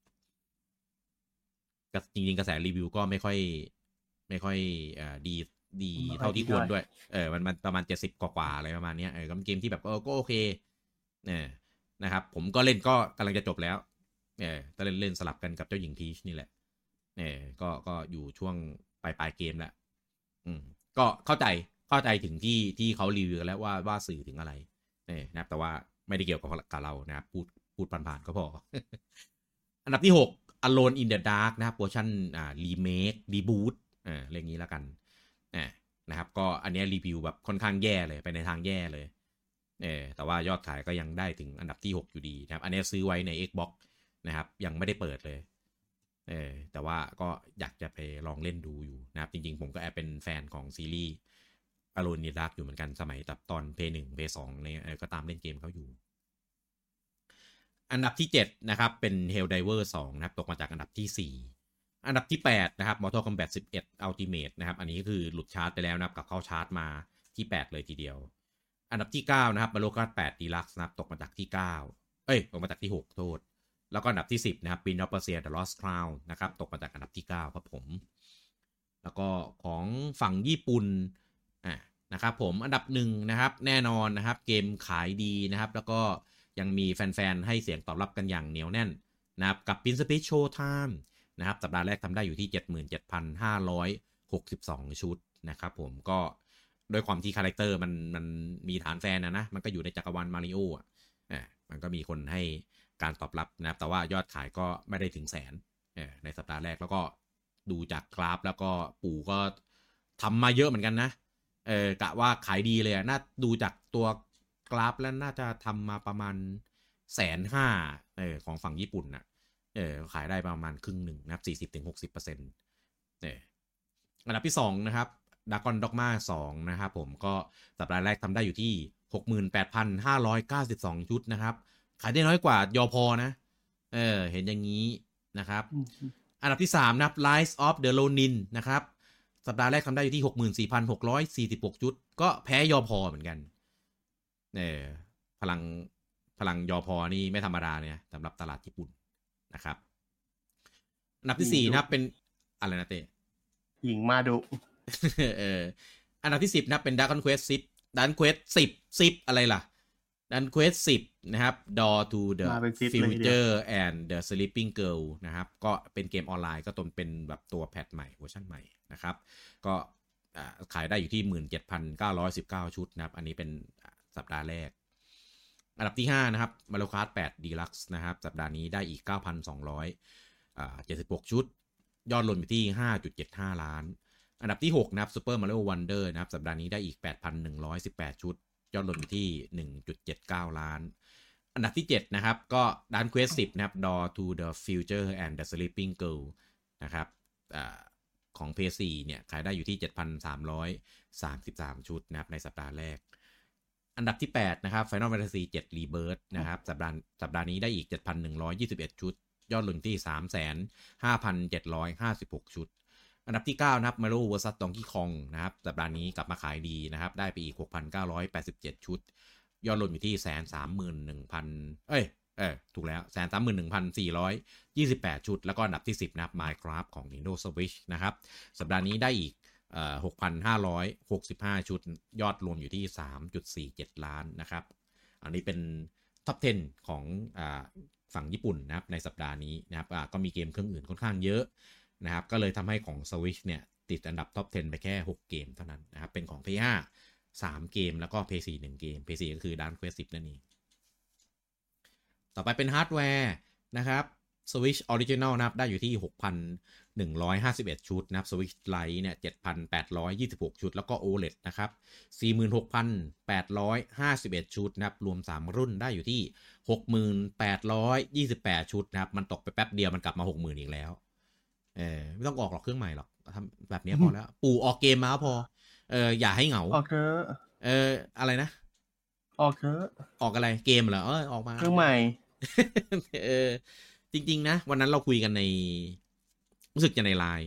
จริงๆกระแสรีวิวก็ไม่ค่อยไม่ค่อยอ่าดีดีเท่าที่ควรด้วยเออมันมันประมาณเจ็ดสิบกว่าๆอะไรประมาณนี้เออก็เป็นเกมที่แบบเออก็โอเคเนี่ยนะครับผมก็เล่นก็กำลังจะจบแล้วเออก็เล่นเล่นสลับกันกับเจ้าหญิงพีชนี่แหละเออก็ก็อยู่ช่วงปลายปลายเกมแล้วอืมก็เข้าใจเข้าใจถึงที่ที่เขารีวิวแล้วว่าว่าสื่อถึงอะไรเนี่ยนะครับแต่ว่าไม่ได้เกี่ยวกับกับเรานะครับพูดพูดผ่านๆก็พอ อันดับที่หก Alone in the Dark นะครับเวอร์ชันอ่ารีเมครีบูทอ่าเรื่องนี้แล้วกันนะครับก็อันนี้รีวิวแบบค่อนข้างแย่เลยไปในทางแย่เลยเออแต่ว่ายอดขายก็ยังได้ถึงอันดับที่หกอยู่ดีนะครับอันนี้ซื้อไว้ใน Xbox นะครับยังไม่ได้เปิดเลยเออแต่ว่าก็อยากจะไปลองเล่นดูอยู่นะครับจริงๆผมก็แอบเป็นแฟนของซีรีส์ Alone in the Dark อยู่เหมือนกันสมัยตับตอน พี หนึ่ง พี สองเนี่ยก็ตามเล่นเกมเขาอยู่อันดับที่เจ็ดนะครับเป็น Helldiver สองนะครับตกมาจากอันดับที่สี่อันดับที่แปดนะครับ Mortal Kombat สิบเอ็ด Ultimate นะครับอันนี้ก็คือหลุดชาร์ตไปแล้วนะครับกับเข้าชาร์ตมาที่แปดเลยทีเดียวอันดับที่เก้านะครับ Mario Kart แปด Deluxe นะครับตกมาจากที่เก้าเอ้ยตกมาจากที่หกโทษแล้วก็อันดับที่สิบนะครับ Prince of Persia The Lost Crown นะครับตกมาจากอันดับที่เก้าครับผมแล้วก็ของฝั่งญี่ปุ่นอ่ะนะครับผมอันดับหนึ่งนะครับแน่นอนนะครับเกมขายดีนะครับแล้วก็ยังมีแฟนๆให้เสียงตอบรับกันอย่างเหนียวแน่นนะครับกับ Prince Peach Showtime นะครับสัปดาห์แรกทำได้อยู่ที่ เจ็ดหมื่นเจ็ดพันห้าร้อยหกสิบสอง ชุดนะครับผมก็ด้วยความที่คาแรคเตอร์มันมันมีฐานแฟนนะนะมันก็อยู่ในจักรวาลมาริโออ่ะมันก็มีคนให้การตอบรับนะครับแต่ว่ายอดขายก็ไม่ได้ถึงแสนในสัปดาห์แรกแล้วก็ดูจากกราฟแล้วก็ปู่ก็ทำมาเยอะเหมือนกันนะเออกะว่าขายดีเลยน่าดูจากตัวกราฟแล้วน่าจะทำมาประมาณแสนห้าเออของฝั่งญี่ปุ่นนะเออขายได้ประมาณครึ่งหนึ่งนะครับ สี่สิบถึงหกสิบเปอร์เซ็นต์ เอออันดับที่สองนะครับ Dragon Dogma สองนะครับผมก็สัปดาห์แรกทำได้อยู่ที่ หกหมื่นแปดพันห้าร้อยเก้าสิบสอง ชุดนะครับขายได้น้อยกว่ายอพอนะเออเห็นอย่างนี้นะครับอันดับที่สามนะครับ Rise of the Ronin นะครับสัปดาห์แรกทำได้อยู่ที่ หกหมื่นสี่พันหกร้อยสี่สิบหก ชุดก็แพ้ยอพอเหมือนกันเออพลังพลังยอพอนี่ไม่ธรรมดาเนี่ยสำหรับตลาดญี่ปุ่นนะครับอันดับที่สี่นะครับเป็นอะไรนะเต้หญิงมาดุเอออันดับที่สิบนะครับเป็น Dragon Quest สิบ Dragon Quest สิบ สิบอะไรล่ะ Dragon Quest สิบนะครับ Door to the Future and the Sleeping Girl นะครับก็เป็นเกมออนไลน์ก็ตนเป็นแบบตัวแพทใหม่เวอร์ชันใหม่นะครับก็ขายได้อยู่ที่ หนึ่งหมื่นเจ็ดพันเก้าร้อยสิบเก้า ชุดนะครับอันนี้เป็นสัปดาห์แรกอันดับที่ห้านะครับ Mario Kart แปด Deluxe นะครับสัปดาห์นี้ได้อีก เก้าพันสองร้อยเจ็ดสิบหก ชุดยอดรวมอยู่ที่ ห้าจุดเจ็ดห้า ล้านอันดับที่หกนะครับ Super Mario Wonder นะครับสัปดาห์นี้ได้อีก แปดพันหนึ่งร้อยสิบแปด ชุดยอดรวมอยู่ที่ หนึ่งจุดเจ็ดเก้า ล้านอันดับที่เจ็ดนะครับก็ Dragon Quest สิบนะครับ Door to the Future and the Sleeping Girl นะครับอของ พี โฟร์ เนี่ยขายได้อยู่ที่ เจ็ดพันสามร้อยสามสิบสาม ชุดนะครับในสัปดาห์แรกอันดับที่แปดนะครับ Final Fantasy เซเว่น Rebirth นะครับสัปดาห์สัปดาห์นี้ได้อีก เจ็ดพันหนึ่งร้อยยี่สิบเอ็ด ชุดยอดรวมที่ สามแสนห้าพันเจ็ดร้อยห้าสิบหก ชุดอันดับที่เก้านะครับ Mario เวอร์ซัส Donkey Kong นะครับสัปดาห์นี้กลับมาขายดีนะครับได้ไปอีก หกพันเก้าร้อยแปดสิบเจ็ด ชุดยอดรวมอยู่ที่ หนึ่งแสนสามหมื่นหนึ่งพัน เอ้ยเออถูกแล้ว หนึ่งแสนสามหมื่นหนึ่งพันสี่ร้อยยี่สิบแปด ชุดแล้วก็อันดับที่สิบนะครับ Minecraft ของ Nintendo Switch นะครับสัปดาห์นี้ได้อีกเอ่อ หกพันห้าร้อยหกสิบห้า ชุดยอดรวมอยู่ที่ สามจุดสี่เจ็ด ล้านนะครับอันนี้เป็นท็อปสิบของอ่าฝั่งญี่ปุ่นนะครับในสัปดาห์นี้นะครับก็มีเกมเครื่องอื่นค่อนข้างเยอะนะครับก็เลยทำให้ของ Switch เนี่ยติดอันดับท็อปสิบไปแค่หกเกมเท่านั้นนะครับเป็นของ พี ห้า สามเกมแล้วก็ พี โฟร์ หนึ่งเกม พี โฟร์ ก็คือ Dragon Quest สิบนั่นเองต่อไปเป็นฮาร์ดแวร์นะครับ Switch Original นะครับได้อยู่ที่ หกพันหนึ่งร้อยห้าสิบเอ็ด ชุดนะครับ Switch Lite เนี่ย เจ็ดพันแปดร้อยยี่สิบหก ชุดแล้วก็ โอ แอล อี ดี นะครับ สี่หมื่นหกพันแปดร้อยห้าสิบเอ็ด ชุดนะครับรวมสามรุ่นได้อยู่ที่ หกหมื่นแปดร้อยยี่สิบแปด ชุดนะครับมันตกไปแป๊บเดียวมันกลับมา หกหมื่น อีกแล้วเออไม่ต้องออกหรอกเครื่องใหม่หรอกทำแบบนี้พอแล้วปู่ออกเกมมาพอเอออย่าให้เหงาออกเถอะเอออะไรนะออกเถอะออกอะไรเกมเหรอเออออกมาเครื่องใหม่เออจริงๆนะวันนั้นเราคุยกันในรู้สึกจะในไลน์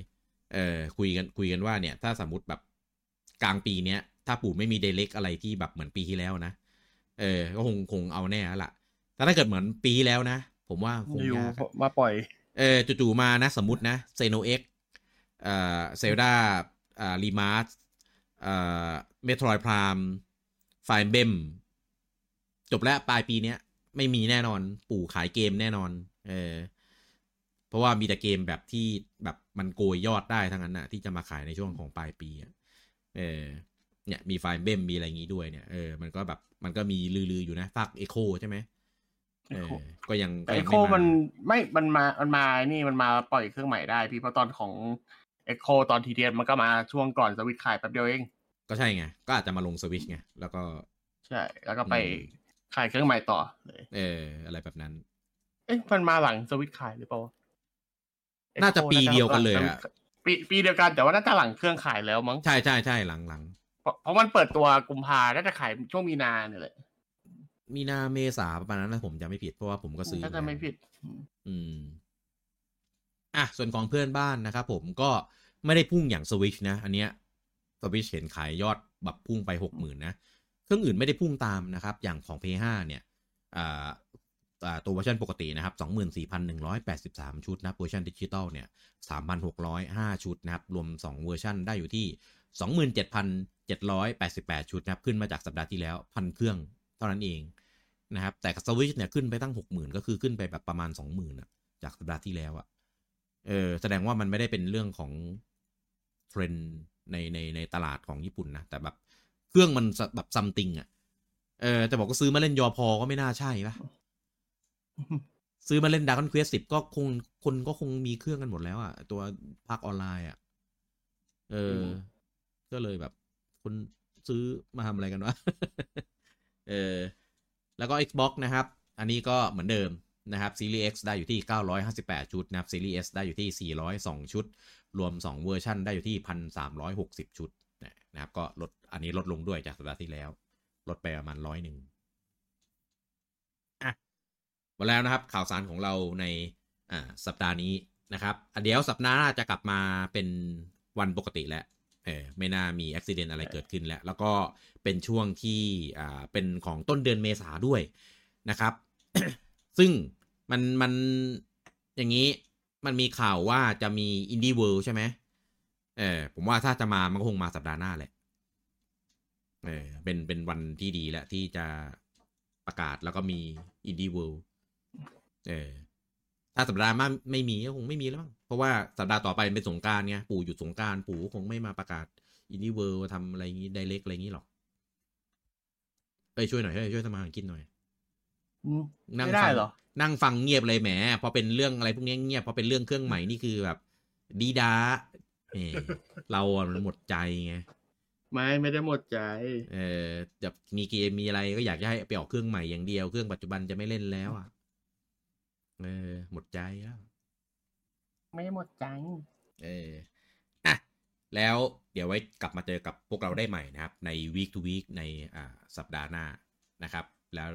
เออคุยกันคุยกันว่าเนี่ยถ้าสมมติแบบกลางปีเนี้ยถ้าปู่ไม่มีเดเล็กอะไรที่แบบเหมือนปีที่แล้วนะเออก็คงคงเอาแน่แล้วล่ะแต่ถ้าเกิดเหมือนปีแล้วนะผมว่าคงยากมาปล่อยเออจู่ๆมานะสมมตินะเซโนเอ็กเอ่อเซลดาอ่ารีมาร์สเอ่อเมโทรไพรม์ไฟเบมจบแล้วปลายปีเนี้ยไม่มีแน่นอนปู่ขายเกมแน่นอนเออเพราะว่ามีแต่เกมแบบที่แบบมันโกยยอดได้ทั้งนั้นนะที่จะมาขายในช่วงของปลายปีเออเนี่ยมีไฟเบมมีอะไรอย่างงี้ด้วยเนี่ยเออมันก็แบบมันก็มีลือๆอยู่นะฝากเอโคใช่ไหมเออก็ยังแต่เอโคมันไม่มันมามันมานี่มันมาปล่อยเครื่องใหม่ได้พี่เพราะตอนของเอโคตอนทีเดียนมันก็มาช่วงก่อนสวิตช์ขายแป๊บเดียวเองก็ใช่ไงก็อาจจะมาลงสวิตช์ไงแล้วก็ใช่แล้วก็ไปขายเครื่องใหม่ต่อเลยเอออะไรแบบนั้นเอ๊ะมันมาหลังสวิตช์ขายหรือเปล่าน่าจะปีเดียวกันเลยอะปีปีเดียวกันแต่ว่าน่าจะหลังเครื่องขายแล้วมั้งใช่ใช่ใช่หลังหลังเพราะมันเปิดตัวกุมภาน่าจะขายช่วงมีนาเนี่ยแหละมีนาเมษาประมาณนั้นนะผมจะไม่ผิดเพราะว่าผมก็ซื้อน่าจะไม่ผิดอืมอ่ะส่วนของเพื่อนบ้านนะครับผมก็ไม่ได้พุ่งอย่างสวิชนะอันเนี้ยสวิชเห็นขายยอดแบบพุ่งไป หกหมื่น นะเครื่องอื่นไม่ได้พุ่งตามนะครับอย่างของ พี เอส ไฟว์ เนี่ยอ่าตัวเวอร์ชันปกตินะครับ สองหมื่นสี่พันหนึ่งร้อยแปดสิบสาม ชุดนะเวอร์ชันดิจิตอลเนี่ย สามพันหกร้อยห้า ชุดนะครับรวมสองเวอร์ชันได้อยู่ที่ สองหมื่นเจ็ดพันเจ็ดร้อยแปดสิบแปด ชุดนะครับขึ้นมาจากสัปดาห์ที่แล้วพันเครื่องเท่านั้นเองนะครับแต่สวิชเนี่ยขึ้นไปตั้ง หกหมื่น ก็คือขึ้นไปแบบประมาณ สองหมื่น อ่ะจากสัปดาห์ที่แล้วอ่ะเออแสดงว่ามันไม่ได้เป็นเรื่องของเทรนด์ในในในตลาดของญี่ปุ่นนะแต่แบบเครื่องมันแบบซัมติงอ่ะเออแต่บอกก็ซื้อมาเล่นยอพอก็ไม่น่าใช่ปะซื้อมาเล่น Dragon Quest สิบก็คงคนก็คงมีเครื่องกันหมดแล้วอ่ะตัวภาคออนไลน์อ่ะเออก็เลยแบบคนซื้อมาทำอะไรกันวะ เออแล้วก็ Xbox นะครับอันนี้ก็เหมือนเดิมนะครับ Series X ได้อยู่ที่เก้าร้อยห้าสิบแปดชุดนะครับ Series S ได้อยู่ที่สี่ร้อยสองชุดรวมสองเวอร์ชันได้อยู่ที่ หนึ่งพันสามร้อยหกสิบ ชุดนะครับก็ลดอันนี้ลดลงด้วยจากสัปดาห์ที่แล้วลดไปประมาณร้อยหนึ่งอ่ะหมดแล้วนะครับข่าวสารของเราในอ่าสัปดาห์นี้นะครับเดี๋ยวสัปดาห์หน้าจะกลับมาเป็นวันปกติแล้วเออไม่น่ามีอุบิเหตุอะไรเกิดขึ้นแล้วแล้วก็เป็นช่วงที่อ่าเป็นของต้นเดือนเมษาด้วยนะครับ ซึ่งมันมันอย่างนี้มันมีข่าวว่าจะมีอินดี้เวิลด์ใช่ไหมเออผมว่าถ้าจะมามันก็คงมาสัปดาห์หน้าแหละเออเป็นเป็นวันที่ดีแล้วที่จะประกาศแล้วก็มีอินดี้เวิลด์เออถ้าสัปดาห์หน้าไม่มีก็คงไม่มีแล้วมั้งเพราะว่าสัปดาห์ต่อไปเป็นสงกรานต์ไงปู่หยุดสงกรานต์ปู่คงไม่มาประกาศอินดี้เวิลด์ทำอะไรอย่างงี้ไดเรกอะไรอย่างงี้หรอกเอ้ยช่วยหน่อยเฮ้ยช่วยทำมาหากินหน่อยไม่ได้เหรอนั่งฟังเงียบเลยแหมพอเป็นเรื่องอะไรพวกนี้เงียบพอเป็นเรื่องเครื่องใหม่นี่คือแบบดีดาเออเราอ่ะมันหมดใจไงไม่ไม่ได้หมดใจเออจะมีเกมมีอะไรก็อยากจะให้ไปออกเครื่องใหม่อย่างเดียวเครื่องปัจจุบันจะไม่เล่นแล้วอ่ะเออหมดใจแล้วไม่หมดใจเอออ่ะแล้วเดี๋ยวไว้กลับมาเจอกับพวกเราได้ใหม่นะครับใน week to week ในอ่าสัปดาห์หน้านะครับแล้ว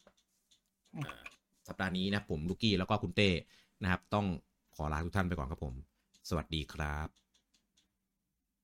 สัปดาห์นี้นะผมลูกี้แล้วก็คุณเต้นะครับต้องขอลาทุกท่านไปก่อนครับผมสวัสดีครับ